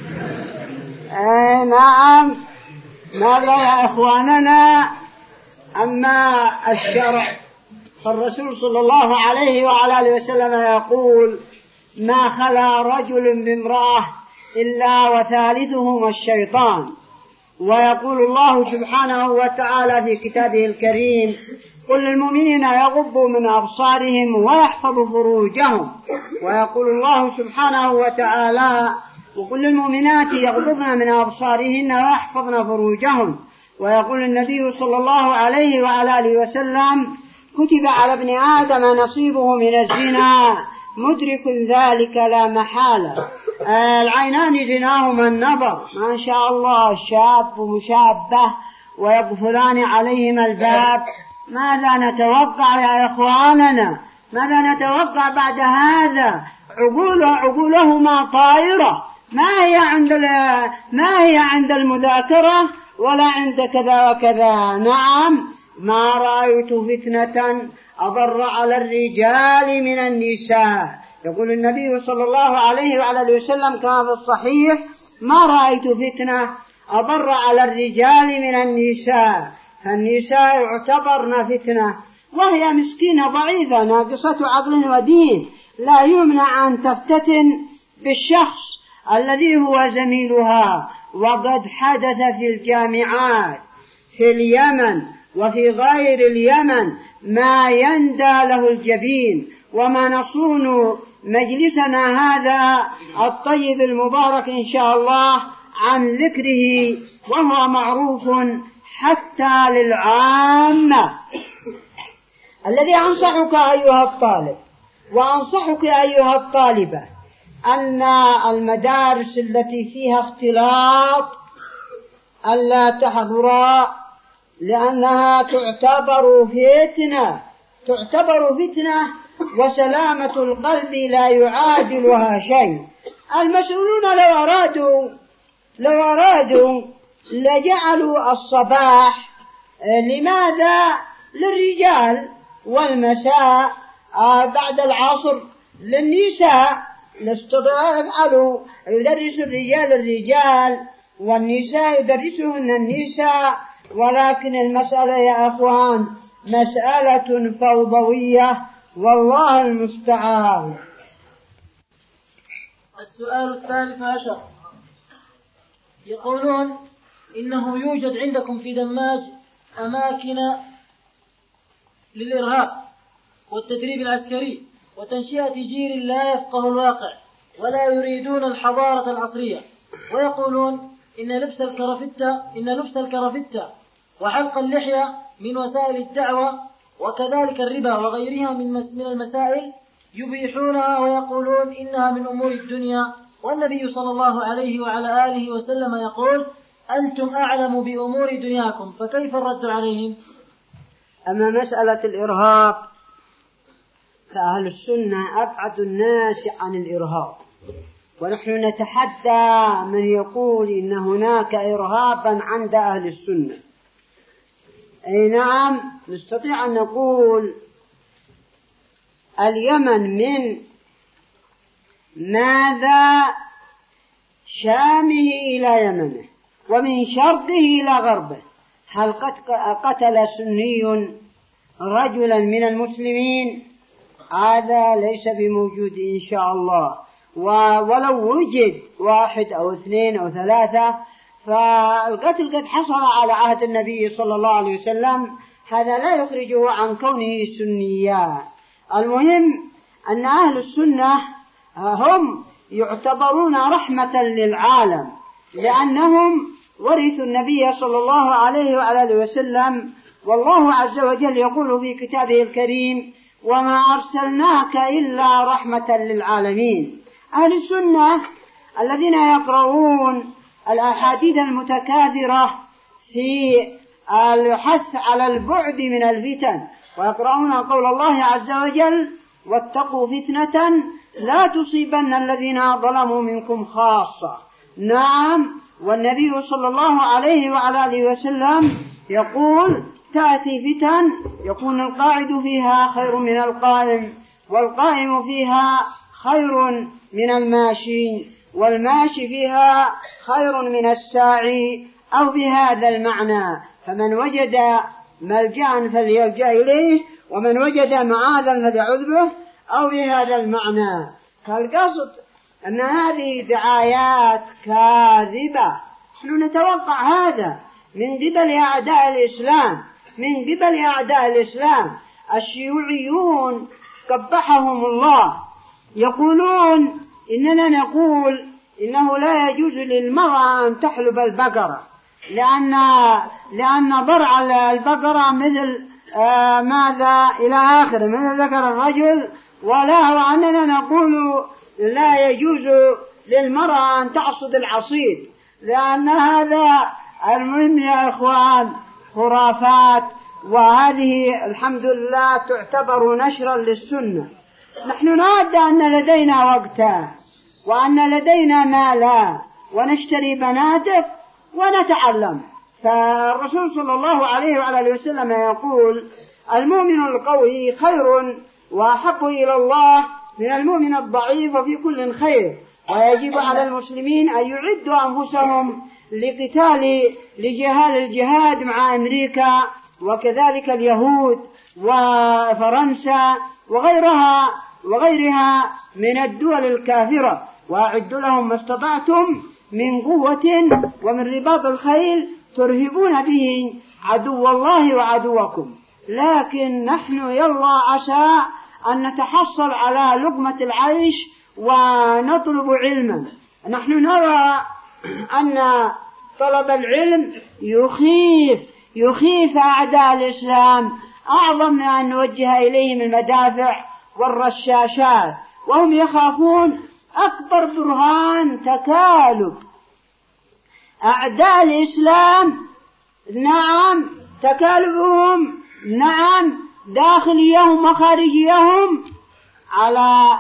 نعم. ماذا يا أخواننا؟ أما الشرع فالرسول صلى الله عليه وعلى آله وسلم يقول ما خلا رجل بامرأة إلا وثالثهما الشيطان. ويقول الله سبحانه وتعالى في كتابه الكريم قل للمؤمنين يغضوا من أبصارهم ويحفظوا فروجهم. ويقول الله سبحانه وتعالى وقل للمؤمنات يغضضن من أبصارهن ويحفظن فروجهم. ويقول النبي صلى الله عليه وعلى آله وسلم كتب على ابن آدم نصيبه من الزنا مدرك ذلك لا محالة. العينان زناهما النظر، ما شاء الله شاب ومشابه ويقفلان عليهما الباب. ماذا نتوقع يا إخواننا؟ ماذا نتوقع بعد هذا؟ عقولهما طائرة، ما هي عند المذاكرة ولا عند كذا وكذا. نعم. ما رأيت فتنة أضر على الرجال من النساء. يقول النبي صلى الله عليه وعلى آله وسلم كما في الصحيح ما رأيت فتنة أضر على الرجال من النساء. فالنساء يعتبرن فتنة، وهي مسكينة ضعيفة ناقصة عقل ودين، لا يمنع أن تفتتن بالشخص الذي هو زميلها، وقد حدث في الجامعات في اليمن وفي غير اليمن ما يندى له الجبين. وما نصون مجلسنا هذا الطيب المبارك إن شاء الله عن ذكره، وهو معروف حتى للعامة. الذي أنصحك أيها الطالب وأنصحك أيها الطالبة أن المدارس التي فيها اختلاط ألا تحضرا، لأنها تعتبر فتنة، وسلامة القلب لا يعادلها شيء. المسؤولون لو أرادوا لجعلوا الصباح لماذا للرجال والمساء بعد العصر للنساء، يدرس الرجال والنساء يدرسهن النساء. ولكن المسألة يا أخوان مسألة فوضوية، والله المستعان. السؤال 13 يقولون إنه يوجد عندكم في دماج أماكن للإرهاب والتدريب العسكري وتنشئة جيل لا يفقه الواقع ولا يريدون الحضارة العصرية، ويقولون إن لبس الكرافتة وحلق اللحية من وسائل الدعوة، وكذلك الربا وغيرها من المسائل يبيحونها ويقولون إنها من أمور الدنيا، والنبي صلى الله عليه وعلى آله وسلم يقول أنتم أعلم بأمور دنياكم، فكيف الرد عليهم؟ أما مسألة الإرهاب فأهل السنة أبعد الناس عن الإرهاب، ونحن نتحدى من يقول إن هناك إرهابا عند أهل السنة. أي نعم، نستطيع أن نقول اليمن من ماذا شامه إلى يمنه ومن شرقه إلى غربه. هل قتل سني رجلا من المسلمين؟ هذا ليس بموجود إن شاء الله، ولو وجد 1 أو 2 أو 3 فالقتل قد حصل على عهد النبي صلى الله عليه وسلم، هذا لا يخرجه عن كونه سنيا. المهم أن أهل السنة هم يعتبرون رحمة للعالم، لأنهم ورثوا النبي صلى الله عليه وعلى وسلم، والله عز وجل يقول في كتابه الكريم وما أرسلناك إلا رحمة للعالمين. أهل السنة الذين يقرؤون الأحاديث المتكاثرة في الحث على البعد من الفتن، ويقرؤون قول الله عز وجل واتقوا فتنة لا تصيبن الذين ظلموا منكم خاصة. نعم، والنبي صلى الله عليه وعلى آله وسلم يقول تأتي فتن يكون القاعد فيها خير من القائم، والقائم فيها خير من الماشي، والماشي فيها خير من الساعي، أو بهذا المعنى. فمن وجد ملجأ فليلجأ إليه، ومن وجد معاذا فليعوذ به، أو بهذا المعنى. فالقصد أن هذه دعايات كاذبة، نحن نتوقع هذا من قبل أعداء الإسلام. الشيوعيون قبحهم الله يقولون إننا نقول إنه لا يجوز للمرأة أن تحلب البقرة، لأن ضرع البقرة مثل ماذا إلى آخر من ذكر الرجل، وأننا نقول لا يجوز للمرأة أن تعصد العصيد، لأن هذا المهم يا إخوان خرافات، وهذه الحمد لله تعتبر نشرا للسنة. نحن نود أن لدينا وقتا وأن لدينا مالا ونشتري بناتك ونتعلم. فالرسول صلى الله عليه وعلى وسلم يقول المؤمن القوي خير وأحب إلى الله من المؤمن الضعيف وفي كل خير، ويجب على المسلمين أن يعدوا أنفسهم لجهاد مع أمريكا وكذلك اليهود وفرنسا وغيرها من الدول الكافرة. وأعدوا لهم ما استطعتم من قوة ومن رباط الخيل ترهبون به عدو الله وعدوكم. لكن نحن يلا عسى أن نتحصل على لقمة العيش ونطلب علما. نحن نرى أن طلب العلم يخيف أعداء الإسلام أعظم من أن نوجه إليهم المدافع والرشاشات، وهم يخافون أكبر برهان تكالب أعداء الإسلام. نعم تكالبهم، نعم داخليهم وخارجيهم على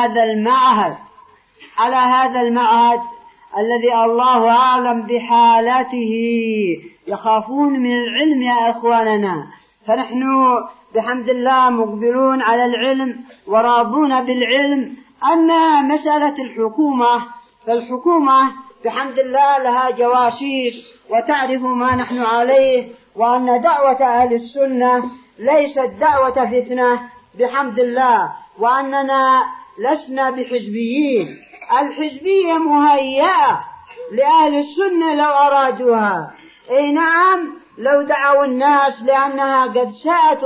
هذا المعهد الذي الله أعلم بحالته. يخافون من العلم يا إخواننا، فنحن بحمد الله مقبلون على العلم وراضون بالعلم. أما مسألة الحكومة فالحكومة بحمد الله لها جواسيس وتعرف ما نحن عليه، وأن دعوة أهل السنة ليست دعوة فتنة بحمد الله، وأننا لسنا بحزبيين. الحزبية مهيئة لأهل السنة لو أرادوها، أي نعم لو دعوا الناس، لأنها قد ساءت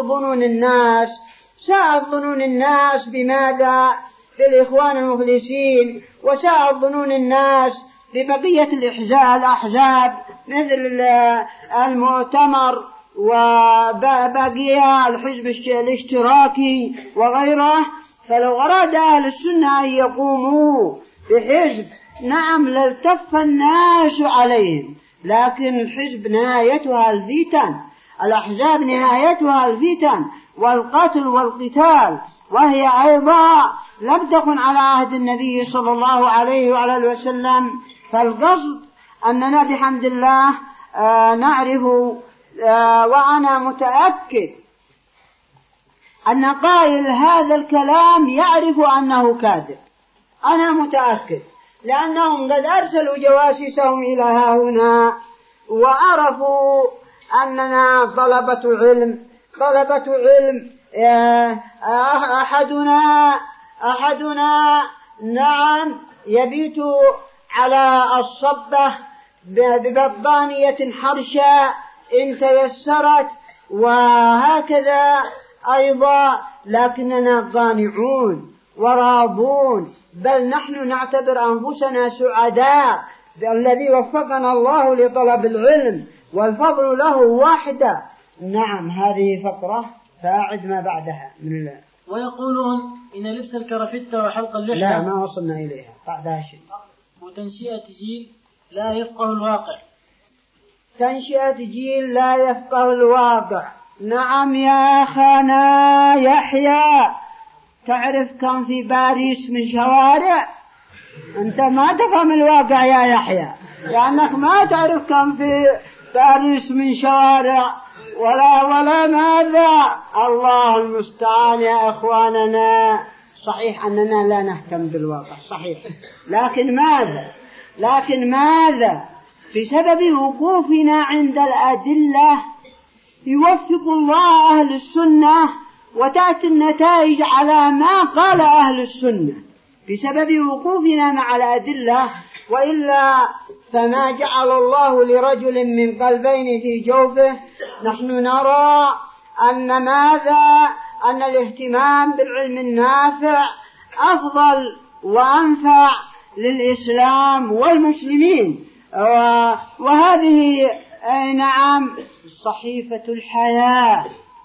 ظنون الناس بماذا؟ بالإخوان المخلصين، وساءت ظنون الناس ببقية الأحزاب مثل المؤتمر وبقية الحزب الاشتراكي وغيره. فلو أراد أهل السنة أن يقوموا بحزب نعم لالتف الناس عليهم، لكن الحزب نهايتها الفتن، الأحزاب نهايتها الفتن والقتل والقتال، وهي أيضا لم تكن على عهد النبي صلى الله عليه وعلى وسلم. فالقصد أننا بحمد الله نعرف، وأنا متأكد أن قائل هذا الكلام يعرف أنه كاذب، أنا متأكد، لأنهم قد أرسلوا جواسيسهم إلى هنا وعرفوا أننا طلبة علم. أحدنا نعم يبيت على الصبة ببطانية حرشة إن تيسرت، وهكذا أيضا، لكننا قانعون وراضون، بل نحن نعتبر أنفسنا سعداء الذي وفقنا الله لطلب العلم، والفضل له وحده. نعم هذه فقرة، فأعد ما بعدها من الله. ويقولون إن لبس الكرافتة وحلق اللحية، لا ما وصلنا إليها، بعدها شيء. وتنشئة جيل لا يفقه الواقع. تنشئة جيل لا يفقه الواقع. نعم يا أخانا يحيى، تعرف كم في باريس من شوارع؟ أنت ما تفهم الواقع يا يحيى، لأنك ما تعرف كم في باريس من شوارع ولا ماذا. الله المستعان يا أخواننا. صحيح أننا لا نهتم بالواقع، صحيح، لكن ماذا بسبب وقوفنا عند الأدلة يوفق الله أهل السنة وتأتي النتائج على ما قال أهل السنة بسبب وقوفنا مع الأدلة. وإلا فما جعل الله لرجل من قلبين في جوفه. نحن نرى أن الاهتمام بالعلم النافع أفضل وأنفع للإسلام والمسلمين. وهذه نعم صحيفة الحياة،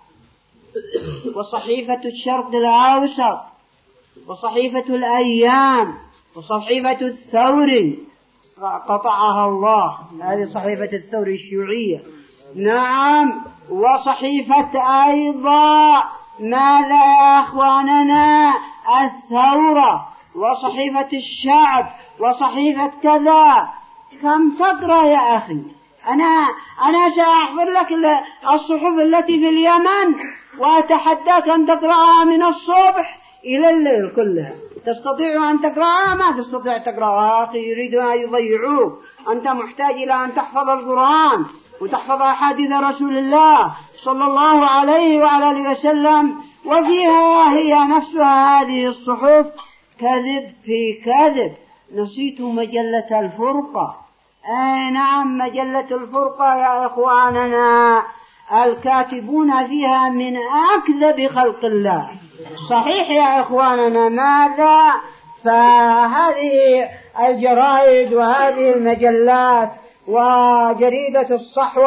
وصحيفة الشرق الأوسط، وصحيفة الأيام، وصحيفة الثور قطعها الله، هذه صحيفة الثور الشيوعية. نعم، وصحيفة أيضا ماذا يا أخواننا؟ الثورة، وصحيفة الشعب، وصحيفة كذا. كم تقرأ يا أخي؟ أنا سأحضر لك الصحف التي في اليمن وأتحداك أن تقرأها من الصبح إلى الليل كلها. تستطيع أن تقرأها؟ ما تستطيع تقرأها. أخي يريدون أن يضيعوك. أنت محتاج إلى أن تحفظ القرآن وتحفظ أحاديث رسول الله صلى الله عليه وعلى آله وسلم، وفيها هي نفسها هذه الصحف كذب في كذب. نسيتم مجلة الفرقة. أي نعم، مجلة الفرقة يا إخواننا الكاتبون فيها من أكذب خلق الله. صحيح يا إخواننا، ماذا؟ فهذه الجرائد وهذه المجلات وجريدة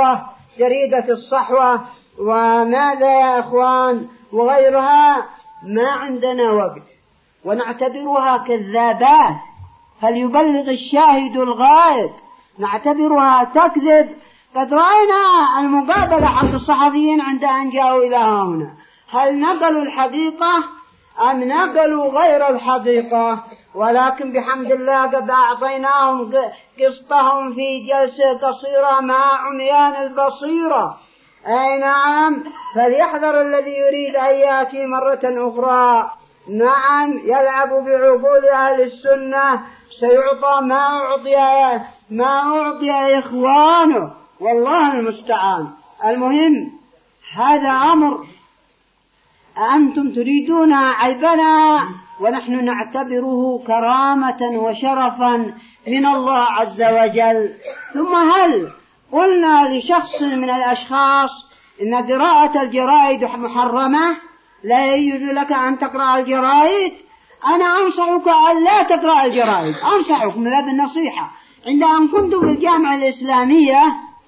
الصحوة وماذا يا إخوان وغيرها، ما عندنا وقت ونعتبرها كذابات، فليبلغ الشاهد الغائب، نعتبرها تكذب. قد رأينا المقابلة عند الصحفيين عند أن جاءوا إلى هنا، هل نقلوا الحقيقة أم نقلوا غير الحقيقة؟ ولكن بحمد الله قد أعطيناهم قسطهم في جلسة قصيرة مع عميان البصيرة. أي نعم، فليحذر الذي يريد أن يأتي مرة أخرى نعم يلعب بعقول أهل السنة، سيعطى ما أعطي إخوانه، والله المستعان. المهم هذا أمر أنتم تريدون عيبنا ونحن نعتبره كرامة وشرفا من الله عز وجل. ثم هل قلنا لشخص من الأشخاص إن قراءة الجرائد محرمة، لا يجوز لك أن تقرأ الجرائد؟ أنا أنصحك أن لا تقرأ الجرائد، أنصحك من باب النصيحة. عند أن كنت في الجامعة الإسلامية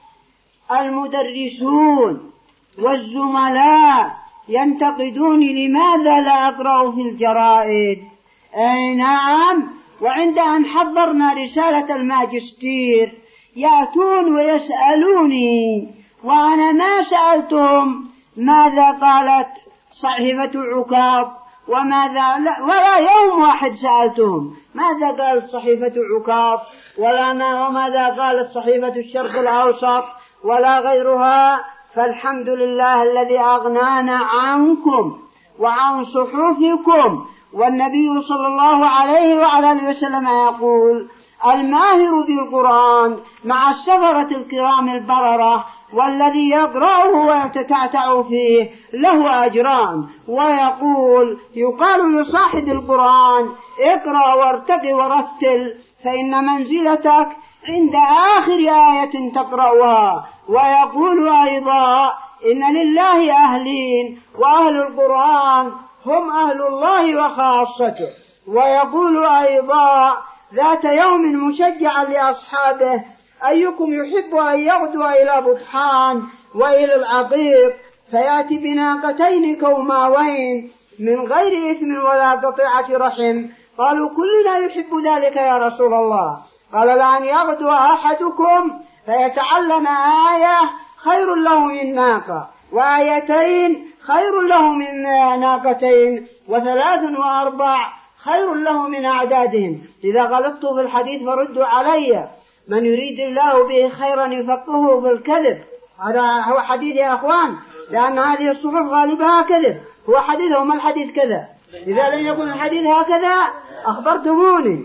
المدرسون والزملاء ينتقدوني لماذا لا أقرأ في الجرائد. أي نعم، وعند أن حضرنا رسالة الماجستير يأتون ويسألوني وأنا ما سألتهم ماذا قالت صحيفة عكاظ وماذا ولا يوم واحد سألتهم ماذا قالت صحيفة عكاظ وماذا قالت صحيفة الشرق الأوسط ولا غيرها. فالحمد لله الذي أغنانا عنكم وعن صحفكم. والنبي صلى الله عليه وعلى آله وسلم يقول: الماهر بالقرآن مع السفرة الكرام البررة، والذي يقرأه ويتتعتع فيه له أجران. ويقول: يقال لصاحب القرآن: اقرأ وارتق ورتل، فإن منزلتك عند آخر آية تقرأها. ويقول أيضا: إن لله أهلين، وأهل القرآن هم أهل الله وخاصته. ويقول أيضا ذات يوم مشجعا لأصحابه: أيكم يحب أن يغدو إلى بطحان وإلى العقيق فيأتي بناقتين كوماوين من غير إثم ولا قطيعة رحم؟ قالوا: كلنا يحب ذلك يا رسول الله. قال: لأن يغدو أحدكم فيتعلم آية خير له من ناقة، وآيتين خير له من ناقتين، وثلاث وأربع خير له من أعدادهم. إذا غلطت في الحديث فردوا علي. من يريد الله به خيرا يفقهه بالكذب. هذا هو حديث يا أخوان، لأن هذه الصحف غالبها كذب. هو حديث وما الحديث كذا. إذا لم يكن الحديث هكذا أخبرتموني.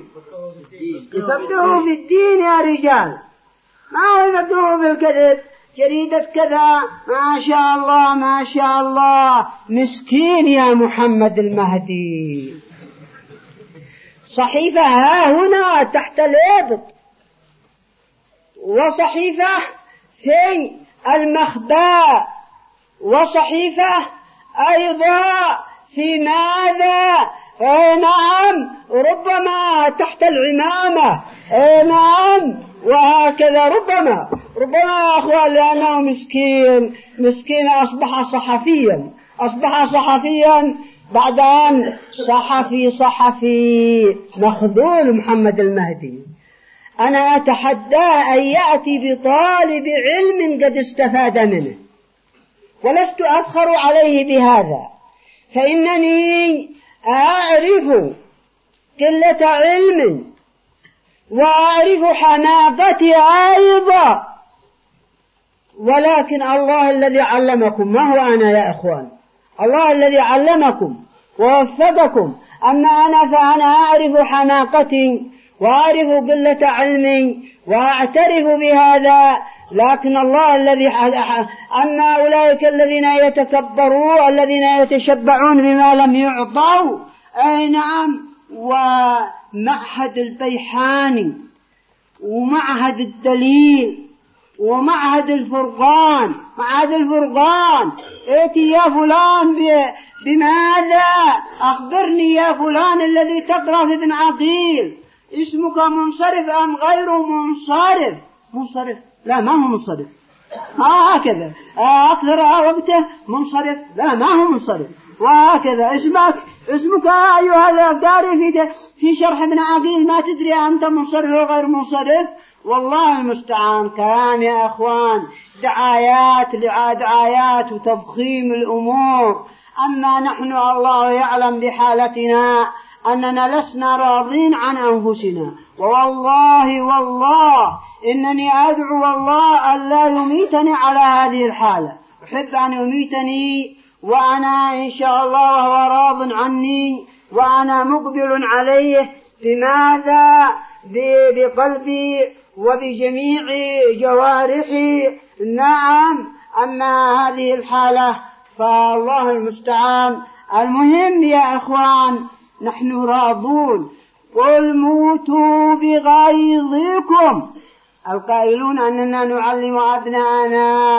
يفقهوا في الدين يا رجال، ما هو يفقهوا في الكذب. جريدة كذا ما شاء الله ما شاء الله، مسكين يا محمد المهدي. صحيفة ها هنا تحت الإبط، وصحيفة في المخباء، وصحيفة أيضا في ماذا؟ نعم، ربما تحت العمامة. نعم، وهكذا ربما يا أخوان، لأنه مسكين أصبح صحفيا بعد أن صحفي مخذول محمد المهدي. أنا أتحدى أن يأتي بطالب علم قد استفاد منه، ولست أفخر عليه بهذا، فإنني أعرف قلة علم وأعرف حماقتي أيضا. ولكن الله الذي علمكم، ما هو أنا يا إخوان، الله الذي علمكم ووفقكم. أما أنا فأنا أعرف حماقتي وأعرف قلة علمي وأعترف بهذا. لكن الله الذي أما أولئك الذين يتكبرون الذين يتشبعون بما لم يعطوا، أي نعم، ومعهد البيحاني ومعهد الدليل ومعهد الفرقان. معهد الفرقان ائتي يا فلان بماذا؟ أخبرني يا فلان الذي تقرأ في ابن عقيل، اسمك منصرف أم غير منصرف؟ منصرف؟ لا، ما هو منصرف. هكذا أكثر وقته منصرف؟ لا، ما هو منصرف. وهكذا اسمك أيها القارئ في شرح ابن عقيل ما تدري أنت منصرف أو غير منصرف. والله المستعان. كلام يا أخوان دعايات وتفخيم الأمور. أما نحن الله يعلم بحالتنا أننا لسنا راضين عن أنفسنا. والله إنني أدعو الله ألا يميتني على هذه الحالة. أحب أن يميتني وأنا إن شاء الله وهو راض عني وأنا مقبل عليه. بماذا؟ بقلبي وبجميع جوارحي. نعم. أما هذه الحالة فالله المستعان. المهم يا أخوان نحن راضون. قل موتوا بغيظكم. القائلون أننا نعلم أبناءنا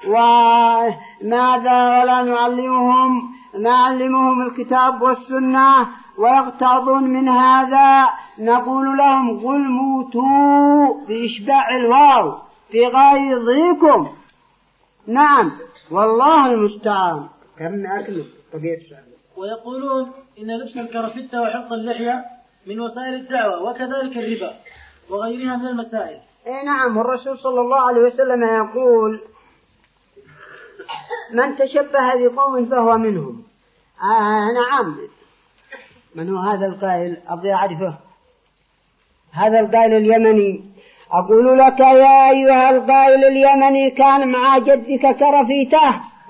وماذا ولا نعلمهم الكتاب والسنة ويغتاظون من هذا. نقول لهم قل موتوا بإشباع الواو بغيظكم. نعم. والله المستعان. كم أكمل طبيعة السؤال. ويقولون إن لبس الكرفتة وحلق اللحية من وسائل الدعوة وكذلك الربا وغيرها من المسائل. نعم. والرسول صلى الله عليه وسلم يقول من تشبه بقوم فهو منهم. نعم. من هو هذا القائل؟ أبغى أعرفه. هذا القائل اليمني. أقول لك يا أيها القائل اليمني كان مع جدك كرفيته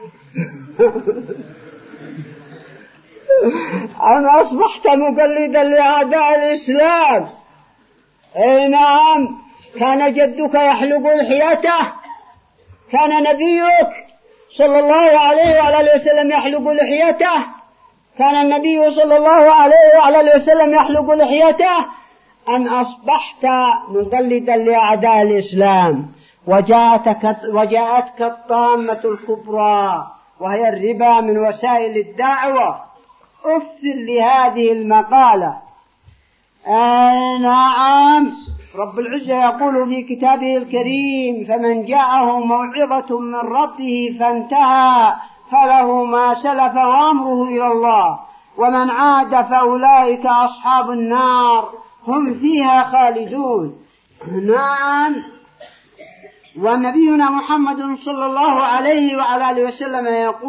أن أصبحت مقلدا لأعداء الإسلام. نعم. كان جدك يحلق لحيته، كان نبيك صلى الله عليه وعلى وسلم يحلق لحيته، كان النبي صلى الله عليه وعلى وسلم يحلق لحيته. أن أصبحت مقلدا لأعداء الإسلام وجاءتك الطامة الكبرى وهي الربا من وسائل الدعوة. أفثر لهذه المقالة. نعم. رب العزة يقول في كتابه الكريم فمن جاءه موعظة من ربه فانتهى فله ما سلف وأمره إلى الله ومن عاد فأولئك أصحاب النار هم فيها خالدون. نعم. ونبينا محمد صلى الله عليه وعلى وسلم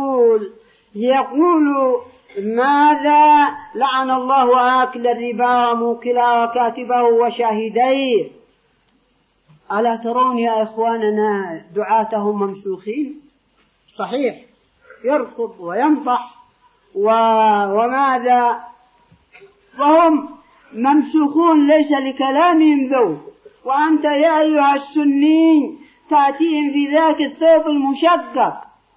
يقول ماذا؟ لعن الله آكل الربا وموكله وكاتبه وشاهديه. ألا ترون يا إخواننا دعاتهم ممسوخين؟ صحيح، يركض وينطح وماذا؟ وهم ممسوخون ليس لكلامهم ذوق. وأنت يا أيها السنين تأتيهم في ذاك الثوب المشقق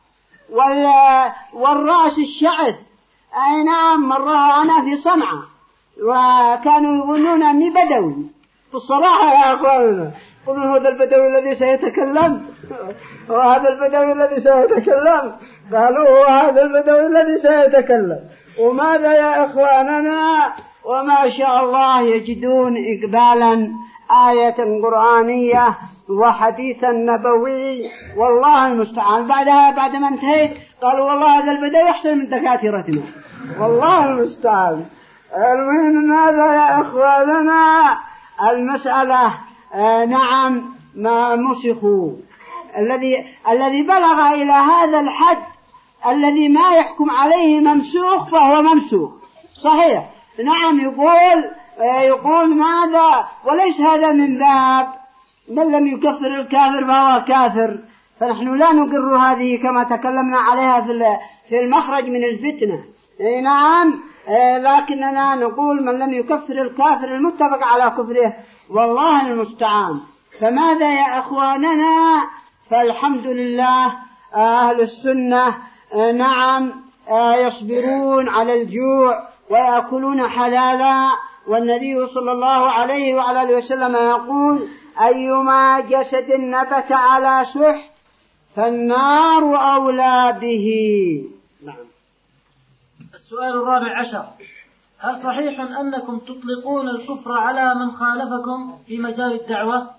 والرأس الشعث. أي نعم. مرة أنا في صنعاء وكانوا يظنون أني بدوي. بالصراحة يا أخواننا قلوا هذا البدوي الذي سيتكلم وهذا البدوي الذي سيتكلم. قالوا هذا البدوي الذي سيتكلم. وماذا يا إخواننا؟ وما شاء الله يجدون إقبالا آية قرآنية وحديثا نبوي. والله المستعان. بعد ما انتهيت قالوا والله هذا البدوي أحسن من دكاترتنا. والله المستعان. المهم ماذا يا إخواننا؟ المسألة نعم ما مسخوا. الذي بلغ إلى هذا الحد الذي ما يحكم عليه ممسوخ فهو ممسوخ. صحيح. نعم. يقول ماذا؟ وليس هذا من باب من لم يكفر الكافر فهو كافر. فنحن لا نقر هذه كما تكلمنا عليها في المخرج من الفتنة. نعم. لكننا نقول من لم يكفر الكافر المتفق على كفره. والله المستعان. فماذا يا أخواننا؟ فالحمد لله أهل السنة نعم يصبرون على الجوع ويأكلون حلالا والنبي صلى الله عليه وعلى آله وسلم يقول أيما جسد نبت على سحت فالنار أولى به. نعم. السؤال الرابع عشر: هل صحيح أنكم تطلقون الكفر على من خالفكم في مجال الدعوة؟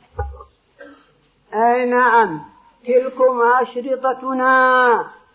أي نعم، تلكم أشرطتنا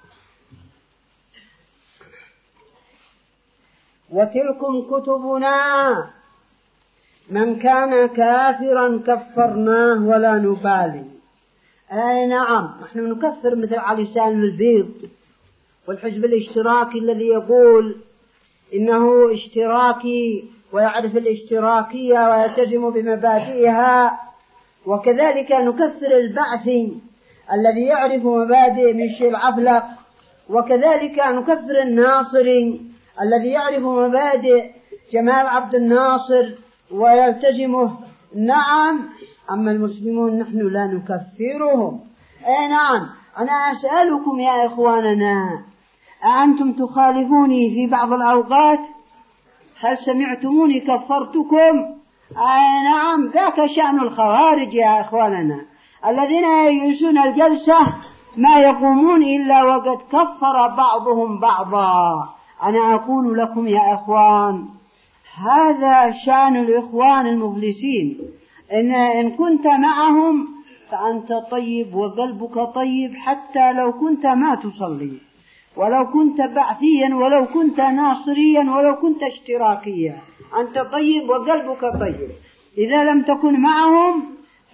وتلكم كتبنا، من كان كافرا كفرناه ولا نبالي. أي نعم، نحن نكفر مثل علي سالم البيض والحزب الاشتراكي الذي يقول إنه اشتراكي ويعرف الاشتراكية ويلتزم بمبادئها، وكذلك نكفر البعثي الذي يعرف مبادئ ميشيل العفلق، وكذلك نكفر الناصري الذي يعرف مبادئ جمال عبد الناصر ويلتزمه. نعم، أما المسلمون نحن لا نكفرهم. أي نعم. أنا أسألكم يا إخواننا، أأنتم تخالفوني في بعض الأوقات؟ هل سمعتموني كفرتكم؟ أي نعم، ذاك شأن الخوارج يا إخواننا الذين يجلسون الجلسة ما يقومون إلا وقد كفر بعضهم بعضا. أنا أقول لكم يا إخوان، هذا شأن الإخوان المفلسين، إن كنت معهم فأنت طيب وقلبك طيب حتى لو كنت ما تصلي، ولو كنت بعثيا، ولو كنت ناصريا، ولو كنت اشتراكيا، أنت طيب وقلبك طيب. إذا لم تكن معهم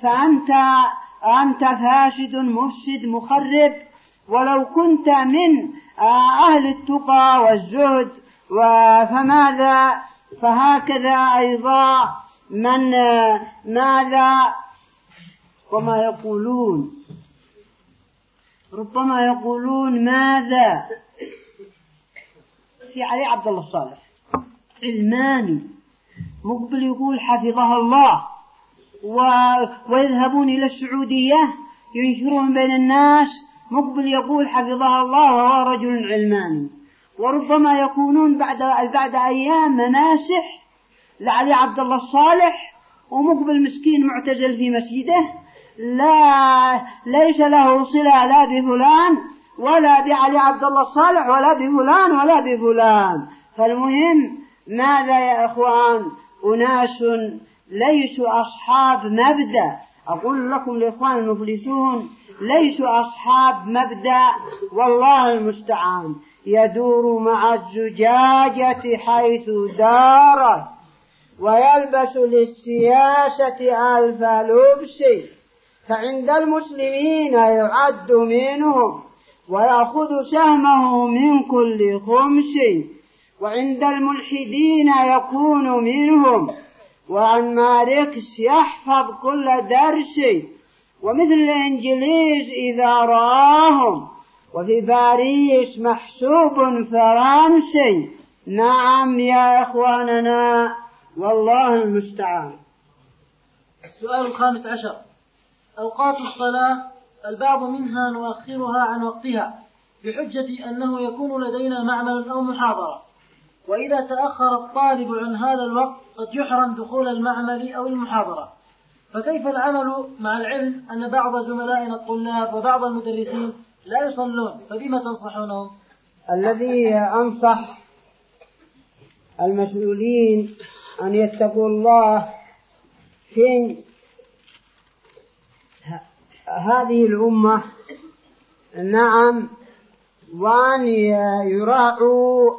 فأنت فاسد مفسد مخرب، ولو كنت من أهل التقى والزهد فماذا؟ فهكذا أيضا من ماذا وما يقولون، ربما يقولون ماذا في علي عبد الله الصالح علماني مقبل يقول حفظها الله، ويذهبون إلى السعودية ينشرون بين الناس مقبل يقول حفظها الله وهو رجل علماني. وربما يكونون بعد أيام مناسح لعلي عبد الله الصالح، ومقبل مسكين معتزل في مسجده ليس له صلة لا بفلان ولا بعلي عبد الله الصالح ولا بفلان ولا بفلان. فالمهم ماذا يا إخوان؟ أناس ليسوا أصحاب مبدأ. أقول لكم الإخوان المفلسون ليسوا أصحاب مبدأ، والله المستعان. يدور مع الزجاجة حيث دارت، ويلبس للسياسة ألف لبس، فعند المسلمين يعد منهم ويأخذ سهمه من كل خمس، وعند الملحدين يكون منهم، وعن ماركس يحفظ كل درس، ومثل الإنجليز إذا رآهم، وفي باريس محسوب فرنسي. نعم يا إخواننا، والله المستعان. السؤال الخامس عشر: أوقات الصلاة البعض منها نؤخرها عن وقتها بحجة أنه يكون لدينا معمل أو محاضرة، وإذا تأخر الطالب عن هذا الوقت قد يحرم دخول المعمل أو المحاضرة، فكيف العمل مع العلم أن بعض زملائنا الطلاب وبعض المدرسين لا يصلون؟ فبما تنصحونهم؟ الذي أنصح المسؤولين أن يتقوا الله في هذه الأمة، نعم، وأن يراعوا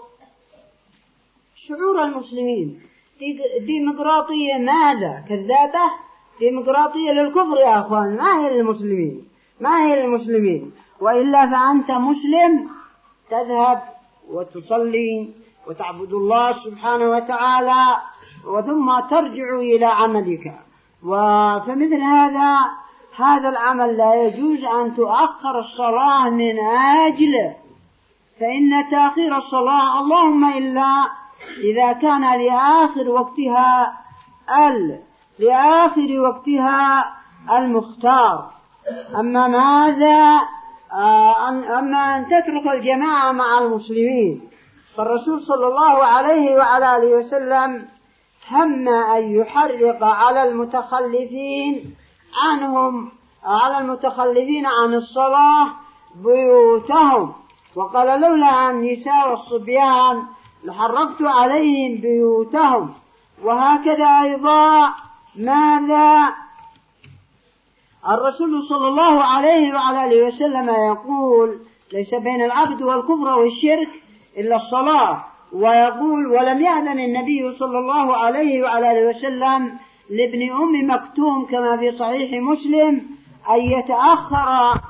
شعور المسلمين. ديمقراطية ماذا؟ كذابة؟ ديمقراطية للكفر يا أخوان، ما هي للمسلمين، ما هي للمسلمين. وإلا فأنت مسلم تذهب وتصلي وتعبد الله سبحانه وتعالى وثم ترجع إلى عملك. فمثل هذا العمل لا يجوز أن تؤخر الصلاة من أجله، فإن تأخير الصلاة اللهم إلا إذا كان لآخر وقتها المختار. أما أن تترك الجماعة مع المسلمين، فالرسول صلى الله عليه وعلى آله وسلم هم أن يحرق على المتخلفين عن الصلاة بيوتهم، وقال لولا النساء والصبيان لحرقت عليهم بيوتهم. وهكذا أيضا ماذا الرسول صلى الله عليه وعلى آله وسلم يقول: ليس بين العبد والكفر والشرك إلا الصلاة. ويقول: ولم يأذن النبي صلى الله عليه وعلى آله وسلم لابن أم مكتوم كما في صحيح مسلم أن يتأخر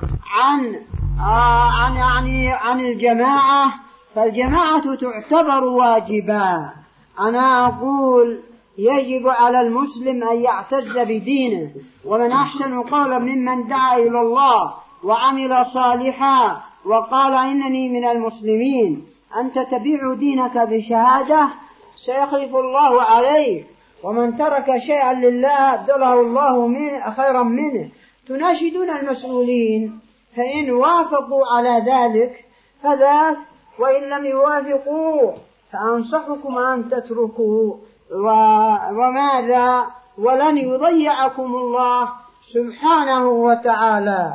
عن الجماعة، فالجماعة تعتبر واجبا. أنا أقول: يجب على المسلم أن يعتز بدينه، ومن أحسن قولا ممن دعا إلى الله وعمل صالحا وقال إنني من المسلمين. أنت تبيع دينك بشهادة سيخلف الله عليه، ومن ترك شيئا لله أبدله الله خيرا منه. تناشدون المسؤولين، فإن وافقوا على ذلك فذاك، وإن لم يوافقوا فأنصحكم أن تتركوا. وماذا؟ ولن يضيعكم الله سبحانه وتعالى.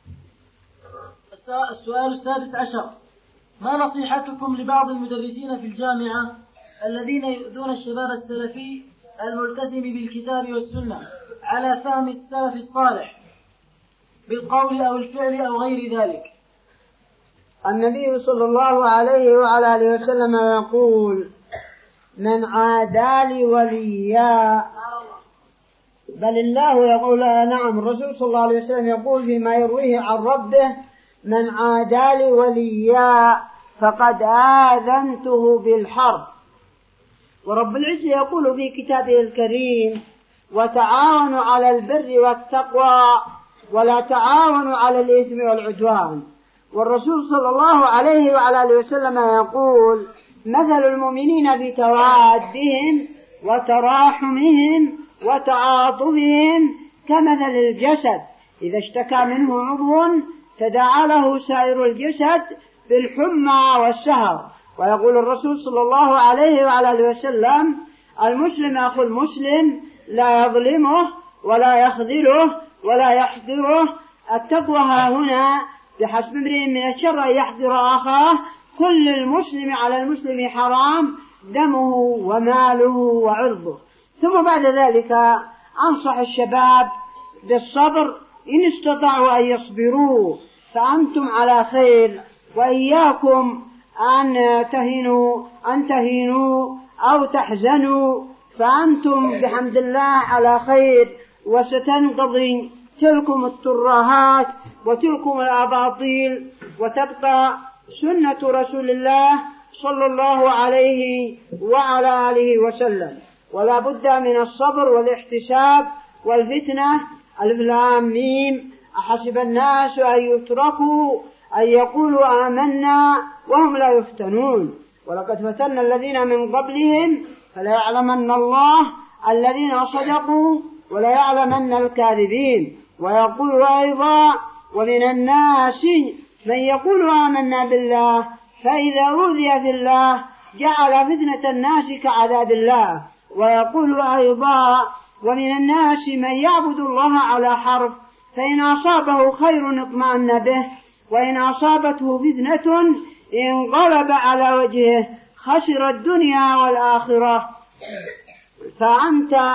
السؤال السادس عشر: ما نصيحتكم لبعض المدرسين في الجامعة الذين يؤذون الشباب السلفي الملتزم بالكتاب والسنة على فهم السلف الصالح بالقول أو الفعل أو غير ذلك؟ النبي صلى الله عليه وعلى آله وسلم يقول: من عادى لي وليا، بل الله يقول نعم، الرسول صلى الله عليه وسلم يقول فيما يرويه عن ربه: من عادى لي وليا فقد آذنته بالحرب. ورب العزة يقول في كتابه الكريم: وتعاونوا على البر والتقوى ولا تعاونوا على الإثم والعدوان. والرسول صلى الله عليه وعلى آله وسلم يقول: مثل المؤمنين في توادهم وتراحمهم وتعاطفهم كمثل الجسد إذا اشتكى منه عضو تداعى له سائر الجسد بالحمى والسهر. ويقول الرسول صلى الله عليه وعلى آله وسلم: المسلم أخو المسلم لا يظلمه ولا يخذله ولا يحقره. التقوى ها هنا بحسب امرئ من الشر أن يحقر أخاه. كل المسلم على المسلم حرام دمه وماله وعرضه. ثم بعد ذلك أنصح الشباب بالصبر إن استطاعوا أن يصبروا فأنتم على خير، وإياكم أن تهينوا أو تحزنوا، فأنتم بحمد الله على خير، وستنقضي تلكم الترهات وتلكم الأباطيل، وتبقى سنة رسول الله صلى الله عليه وعلى آله وسلم. ولا بد من الصبر والاحتساب والفتنة. ألف لام ميم: أحسب الناس أن يتركوا أن يقولوا آمنا وهم لا يفتنون، ولقد فتنا الذين من قبلهم فلا يعلمن الله الذين صدقوا ولا يعلمن الكاذبين. ويقول أيضا: ومن الناس من يقول آمنا بالله فإذا أوذي في الله جعل فتنة الناس كعذاب الله. ويقول أيضا: ومن الناس من يعبد الله على حرف فإن أصابه خير اطمأن به وإن أصابته فتنة انقلب على وجهه خسر الدنيا والآخرة. فأنت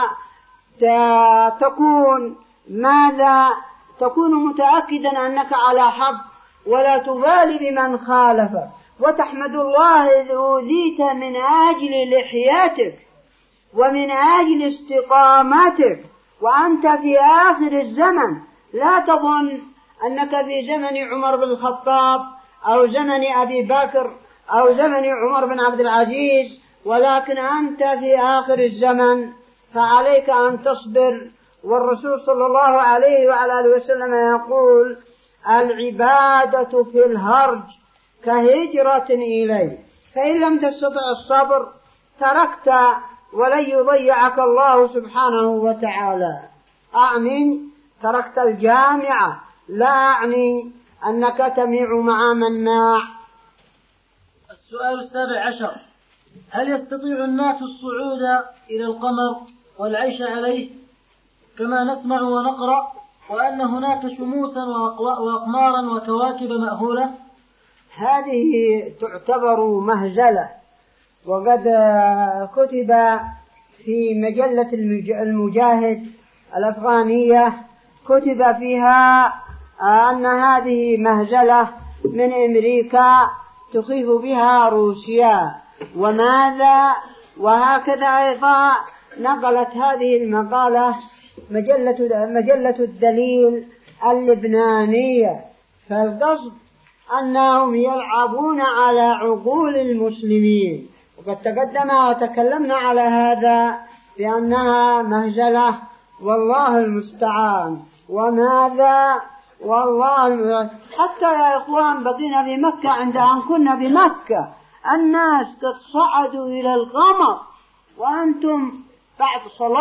تكون متأكدا أنك على حق ولا تبالي بمن خالفك، وتحمد الله إذ أوذيت من أجل لحياتك ومن أجل استقامتك، وأنت في آخر الزمن. لا تظن أنك في زمن عمر بن الخطاب أو زمن أبي بكر أو زمن عمر بن عبد العزيز، ولكن أنت في آخر الزمن، فعليك أن تصبر. والرسول صلى الله عليه وعلى آله وسلم يقول: العبادة في الهرج كهجرة إليه. فإن لم تستطع الصبر تركت ولن يضيعك الله سبحانه وتعالى. أعني تركت الجامعة، لا أعني أنك تميع مع من ماع. السؤال السابع عشر: هل يستطيع الناس الصعود إلى القمر والعيش عليه كما نسمع ونقرأ، وأن هناك شموسا وأقمارا وكواكب مأهولة؟ هذه تعتبر مهزلة، وقد كتب في مجلة المجاهد الأفغانية كتب فيها أن هذه مهزلة من أمريكا تخيف بها روسيا وماذا. وهكذا أيضا نقلت هذه المقالة مجلة الدليل اللبنانية. فالقصد أنهم يلعبون على عقول المسلمين، وقد تقدم وتكلمنا على هذا بأنها مهزلة والله المستعان. وماذا والله حتى يا إخوان بقينا بمكة، عند أن كنا بمكة الناس قد صعدوا إلى القمر وأنتم بعد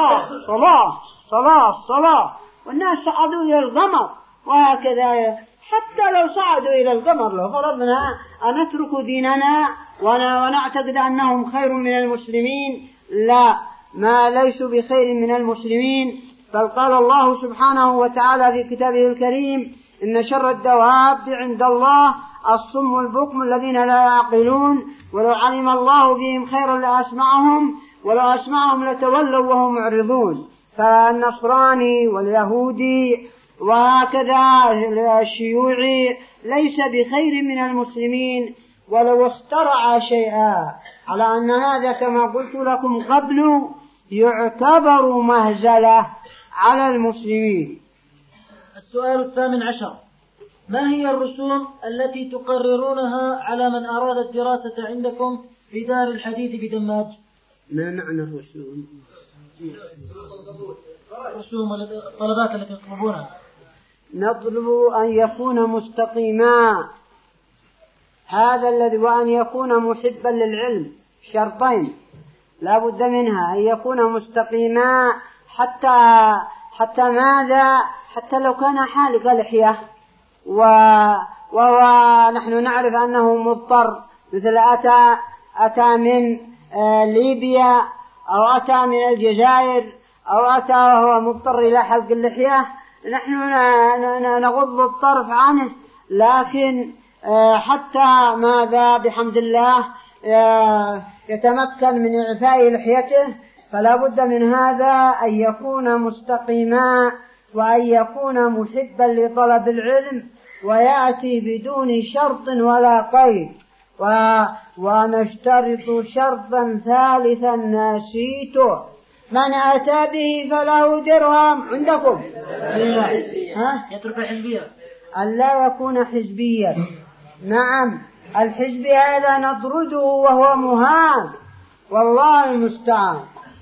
صلاة والناس صعدوا إلى القمر. وهكذا حتى لو صعدوا إلى القمر لو فرضنا أن نترك ديننا ونعتقد أنهم خير من المسلمين، لا، ما ليسوا بخير من المسلمين. بل قال الله سبحانه وتعالى في كتابه الكريم: إن شر الدواب عند الله الصم البكم الذين لا يعقلون، ولو علم الله فيهم خيرا لأسمعهم ولو أسمعهم لتولوا وهم معرضون. فالنصراني واليهودي وهكذا الشيوعي ليس بخير من المسلمين ولو اخترع شيئا، على أن هذا كما قلت لكم قبل يعتبر مهزلة على المسلمين. السؤال 18: ما هي الرسوم التي تقررونها على من أراد الدراسة عندكم في دار الحديث بدماج؟ ما معنى الرسوم؟ رسوم الطلبات التي يطلبونها. نطلب أن يكون مستقيما، هذا الذي، وأن يكون محبا للعلم، شرطين لا بد منها، أن يكون مستقيما حتى ماذا؟ حتى لو كان حالق لحية وهو نحن نعرف أنه مضطر، مثل أتى من ليبيا أو أتى من الجزائر أو أتى وهو مضطر إلى حلق اللحية، نحن نغض الطرف عنه، لكن حتى ماذا بحمد الله يتمكن من إعفاء لحيته. فلا بد من هذا، أن يكون مستقيما وأن يكون محبا لطلب العلم ويأتي بدون شرط ولا قيد. ونشترط شرطا ثالثا نسيته: من أتى به فله درهم. عندكم يترك الحزبية، ألا يكون حزبيا. نعم، الحزب هذا نطرده وهو مهان، والله المستعان.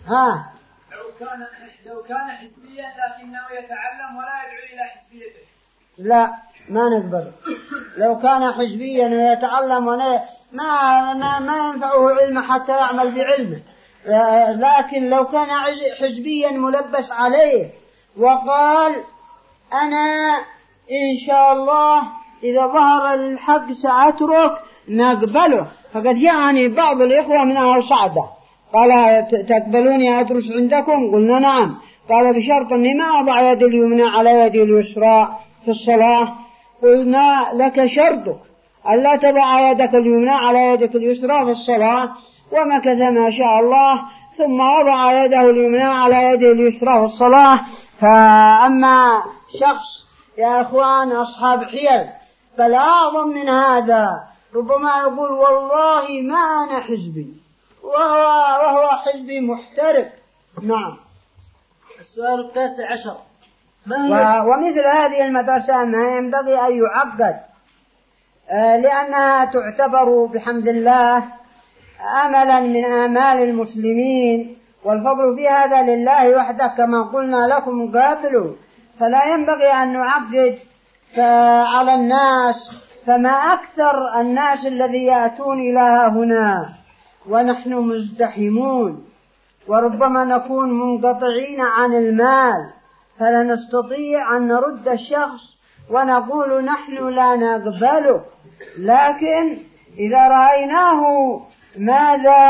لو كان حزبيا لكنه يتعلم ولا يدعو إلى حزبيته، لا، ما نقبل. لو كان حزبيا ويتعلم ما ينفعه علم حتى يعمل بعلمه، لكن لو كان حزبيا ملبس عليه وقال أنا إن شاء الله إذا ظهر الحق سأترك، نقبله. فقد جاءني بعض الإخوة من أهل صعدة قال: تقبلوني أدرس عندكم؟ قلنا نعم. قال: بشرط أني ما أضع يدي اليمنى على يدي اليسرى في الصلاة. قلنا: لك شرطك ألا تضع يدك اليمنى على يدك اليسرى في الصلاة. ومكث ما شاء الله، ثم وضع يده اليمنى على يده اليسرى في الصلاة. فأما شخص يا أخوان أصحاب حيل فالأعظم من هذا ربما يقول: والله ما أنا حزبي، وهو حزبي محترق. نعم. السؤال 19: ومثل هذه المدرسة ما ينبغي أن يعقد، لأنها تعتبر بحمد الله أملا من آمال المسلمين، والفضل في هذا لله وحده كما قلنا لكم قبل. فلا ينبغي أن نعقد على الناس، فما أكثر الناس الذي يأتون إلى هنا ونحن مزدحمون، وربما نكون منقطعين عن المال، فلا نستطيع أن نرد الشخص ونقول نحن لا نقبله. لكن إذا رأيناه ماذا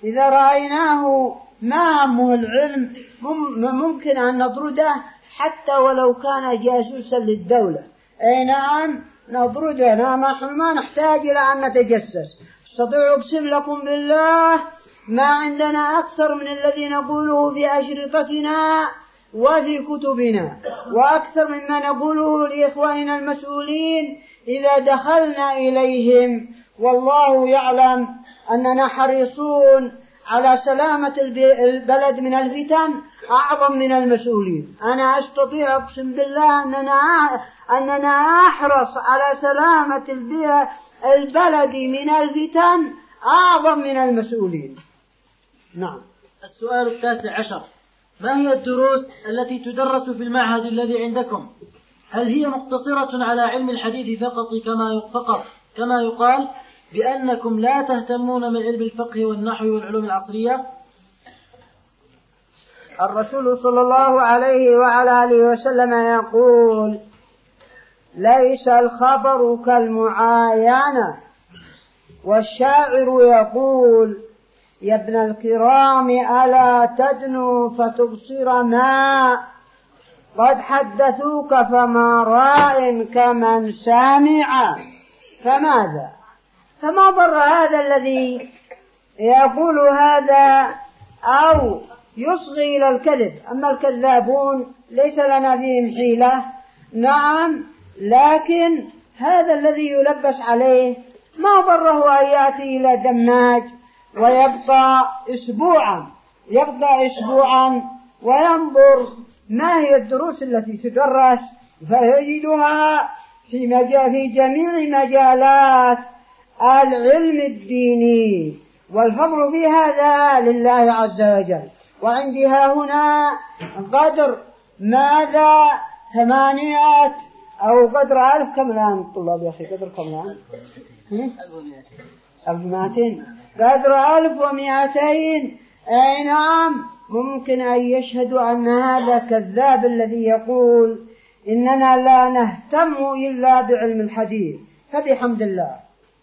إذا رأيناه ما همه العلم ممكن أن نطرده حتى ولو كان جاسوسا للدولة. أي نعم نطرده، ما نحتاج إلى أن نتجسس. استطيع أقسم لكم بالله ما عندنا أكثر من الذي نقوله في أشرطتنا وفي كتبنا، وأكثر مما نقوله لإخواننا المسؤولين إذا دخلنا إليهم. والله يعلم أننا حريصون على سلامة البلد من الفتن أعظم من المسؤولين. أنا أستطيع أقسم بالله أننا أحرص على سلامة البلد من الفتن أعظم من المسؤولين. نعم. السؤال 19: ما هي الدروس التي تدرس في المعهد الذي عندكم؟ هل هي مقتصرة على علم الحديث فقط كما يقال بأنكم لا تهتمون من علم الفقه والنحو والعلوم العصرية؟ الرسول صلى الله عليه وعلى آله وسلم يقول: ليس الخبر كالمعاينة. والشاعر يقول: يا ابن الكرام ألا تدنو فتبصر ما قد حدثوك فما راء كمن سامع. فماذا؟ فما ضر هذا الذي يقول هذا أو يصغي إلى الكذب؟ أما الكذابون ليس لنا فيهم حيلة، نعم، لكن هذا الذي يلبس عليه ما ضره أن يأتي إلى دماج ويبقى أسبوعا وينظر ما هي الدروس التي تدرس، فيجدها في جميع مجالات العلم الديني، والفضل في هذا لله عز وجل. وعندها هنا قدر ماذا 800 أو قدر 1000. كم الآن الطلاب يا أخي؟ قدر كم الآن؟ 1200. قدر 1200. أي نعم، ممكن أن يشهدوا أن هذا كذاب الذي يقول إننا لا نهتم إلا بعلم الحديث. فبحمد الله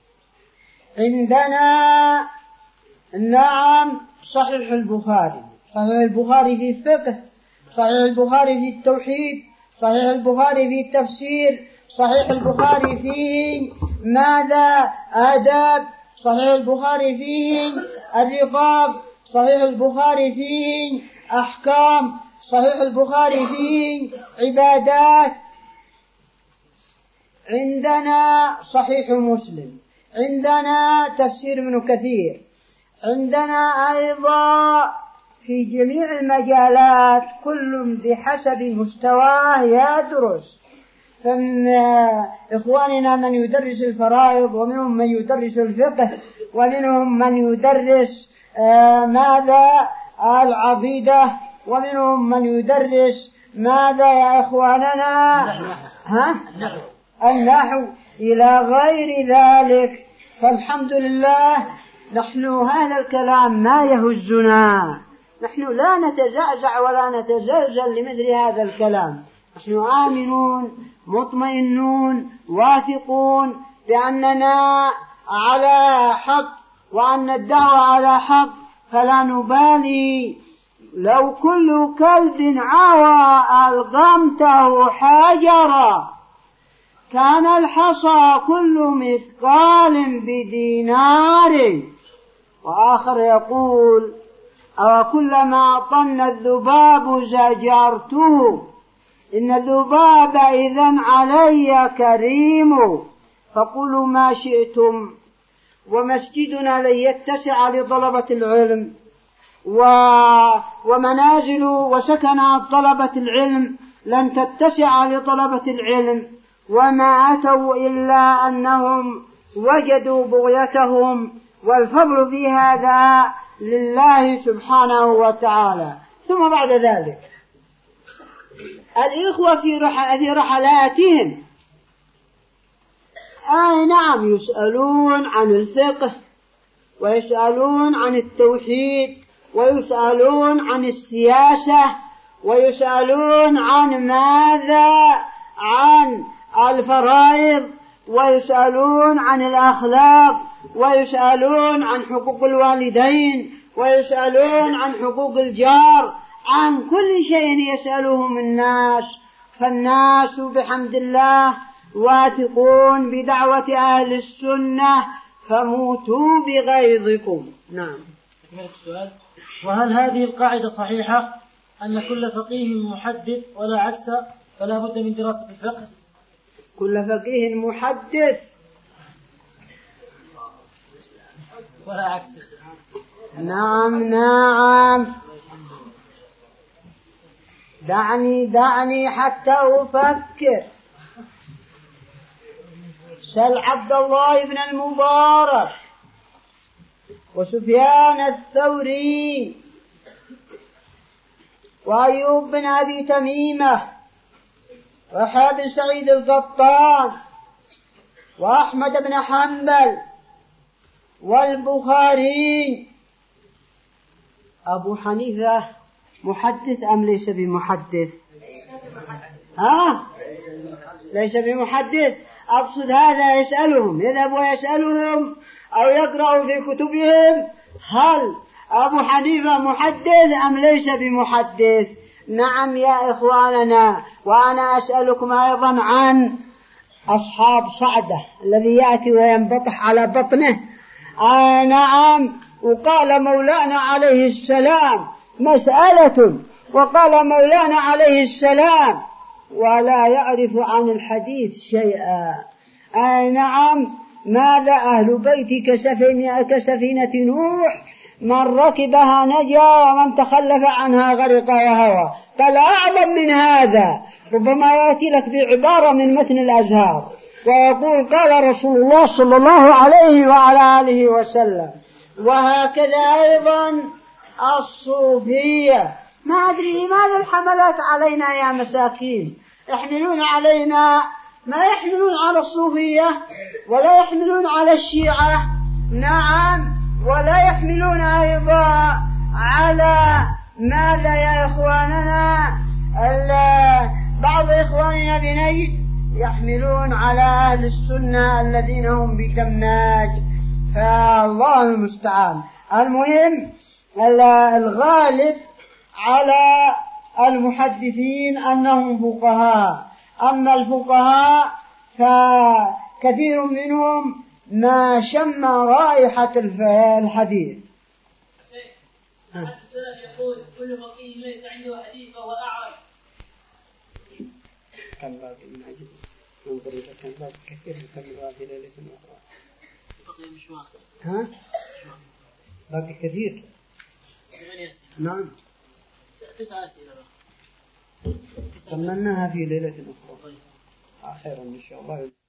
عندنا نعم صحيح البخاري في الفقه، صحيح البخاري في التوحيد، صحيح البخاري في التفسير، صحيح البخاري فيه ماذا؟ آداب، صحيح البخاري فيه الرقاب، صحيح البخاري فيه أحكام، صحيح البخاري فيه عبادات. عندنا صحيح مسلم، عندنا تفسير ابن كثير، عندنا أيضا في جميع المجالات كل بحسب مستواه يدرس. فمن إخواننا من يدرس الفرائض، ومنهم من يدرس الفقه، ومنهم من يدرس ماذا؟ العقيدة، ومنهم من يدرس ماذا يا إخواننا؟ النحو إلى غير ذلك. فالحمد لله نحن هذا الكلام ما يهزنا، نحن لا نتزعزع ولا نتزلزل لمثل هذا الكلام. نحن آمنون مطمئنون واثقون بأننا على حق وأن الدعوة على حق، فلا نبالي لو كل كلب عوى ألغمته حجرا، كان الحصى كل مثقال بدينار. وآخر يقول: أو كلما طن الذباب زجرته، إن الذباب إذن علي كريم، فقولوا ما شئتم. ومسجدنا لن يتسع لطلبة العلم، ومنازل وسكنات طلبة العلم لن تتسع لطلبة العلم، وما أتوا إلا أنهم وجدوا بغيتهم، والفضل في هذا لله سبحانه وتعالى. ثم بعد ذلك الإخوة في رحلاتهم نعم يسألون عن الفقه، ويسألون عن التوحيد، ويسألون عن السياسة، ويسألون عن ماذا؟ عن الفرائض، ويسألون عن الأخلاق، ويسألون عن حقوق الوالدين، ويسألون عن حقوق الجار، عن كل شيء يسألهم الناس. فالناس بحمد الله واثقون بدعوة أهل السنة، فموتوا بغيظكم. نعم. السؤال: وهل هذه القاعدة صحيحة أن كل فقيه محدث ولا عكس، فلا بد من دراسة الفقه؟ كل فقيه محدث ولا عكس. نعم. دعني حتى أفكر. سل عبد الله بن المبارك وسفيان الثوري وأيوب بن أبي تميمة ويحيى بن سعيد القطان وأحمد بن حنبل والبخاري. أبو حنيفة محدث أم ليس بمحدث؟ ليس بمحدث. أقصد هذا يسألهم، يذهب ويسألهم أو يقرأ في كتبهم هل أبو حنيفة محدث أم ليس بمحدث. نعم يا إخواننا. وأنا أسألكم أيضا عن أصحاب صعدة الذي يأتي وينبطح على بطنه. نعم. وقال مولانا عليه السلام مسألة، وقال مولانا عليه السلام ولا يعرف عن الحديث شيئا. نعم. ماذا أهل بيتي كسفينة نوح، من ركبها نجا ومن تخلف عنها غرق وهوى. فلا أعظم من هذا. ربما يأتي لك بعبارة من متن الأزهار ويقول قال رسول الله صلى الله عليه وعلى آله وسلم. وهكذا أيضا الصوفية. ما أدري لماذا الحملات علينا يا مساكين، يحملون علينا ما يحملون على الصوفية ولا يحملون على الشيعة. نعم. ولا يحملون أيضا على ماذا يا إخواننا، بعض إخواننا بنجد يحملون على أهل السنة الذين هم بتمناج. فالله المستعان. المهم الغالب على المحدثين أنهم فقهاء. أما الفقهاء فكثير منهم ما شم رائحة الحديث. يقول كل فقيه ليس عنده حديث فهو أعرج. كم باب من عجل انظر إذا كان باب كثير كم باب إلى لسن أخرى. فقيه مش واحد. باب كثير. نعم. 9 أسئلة. تمناها في ليلة أخرى. خيرا إن شاء الله.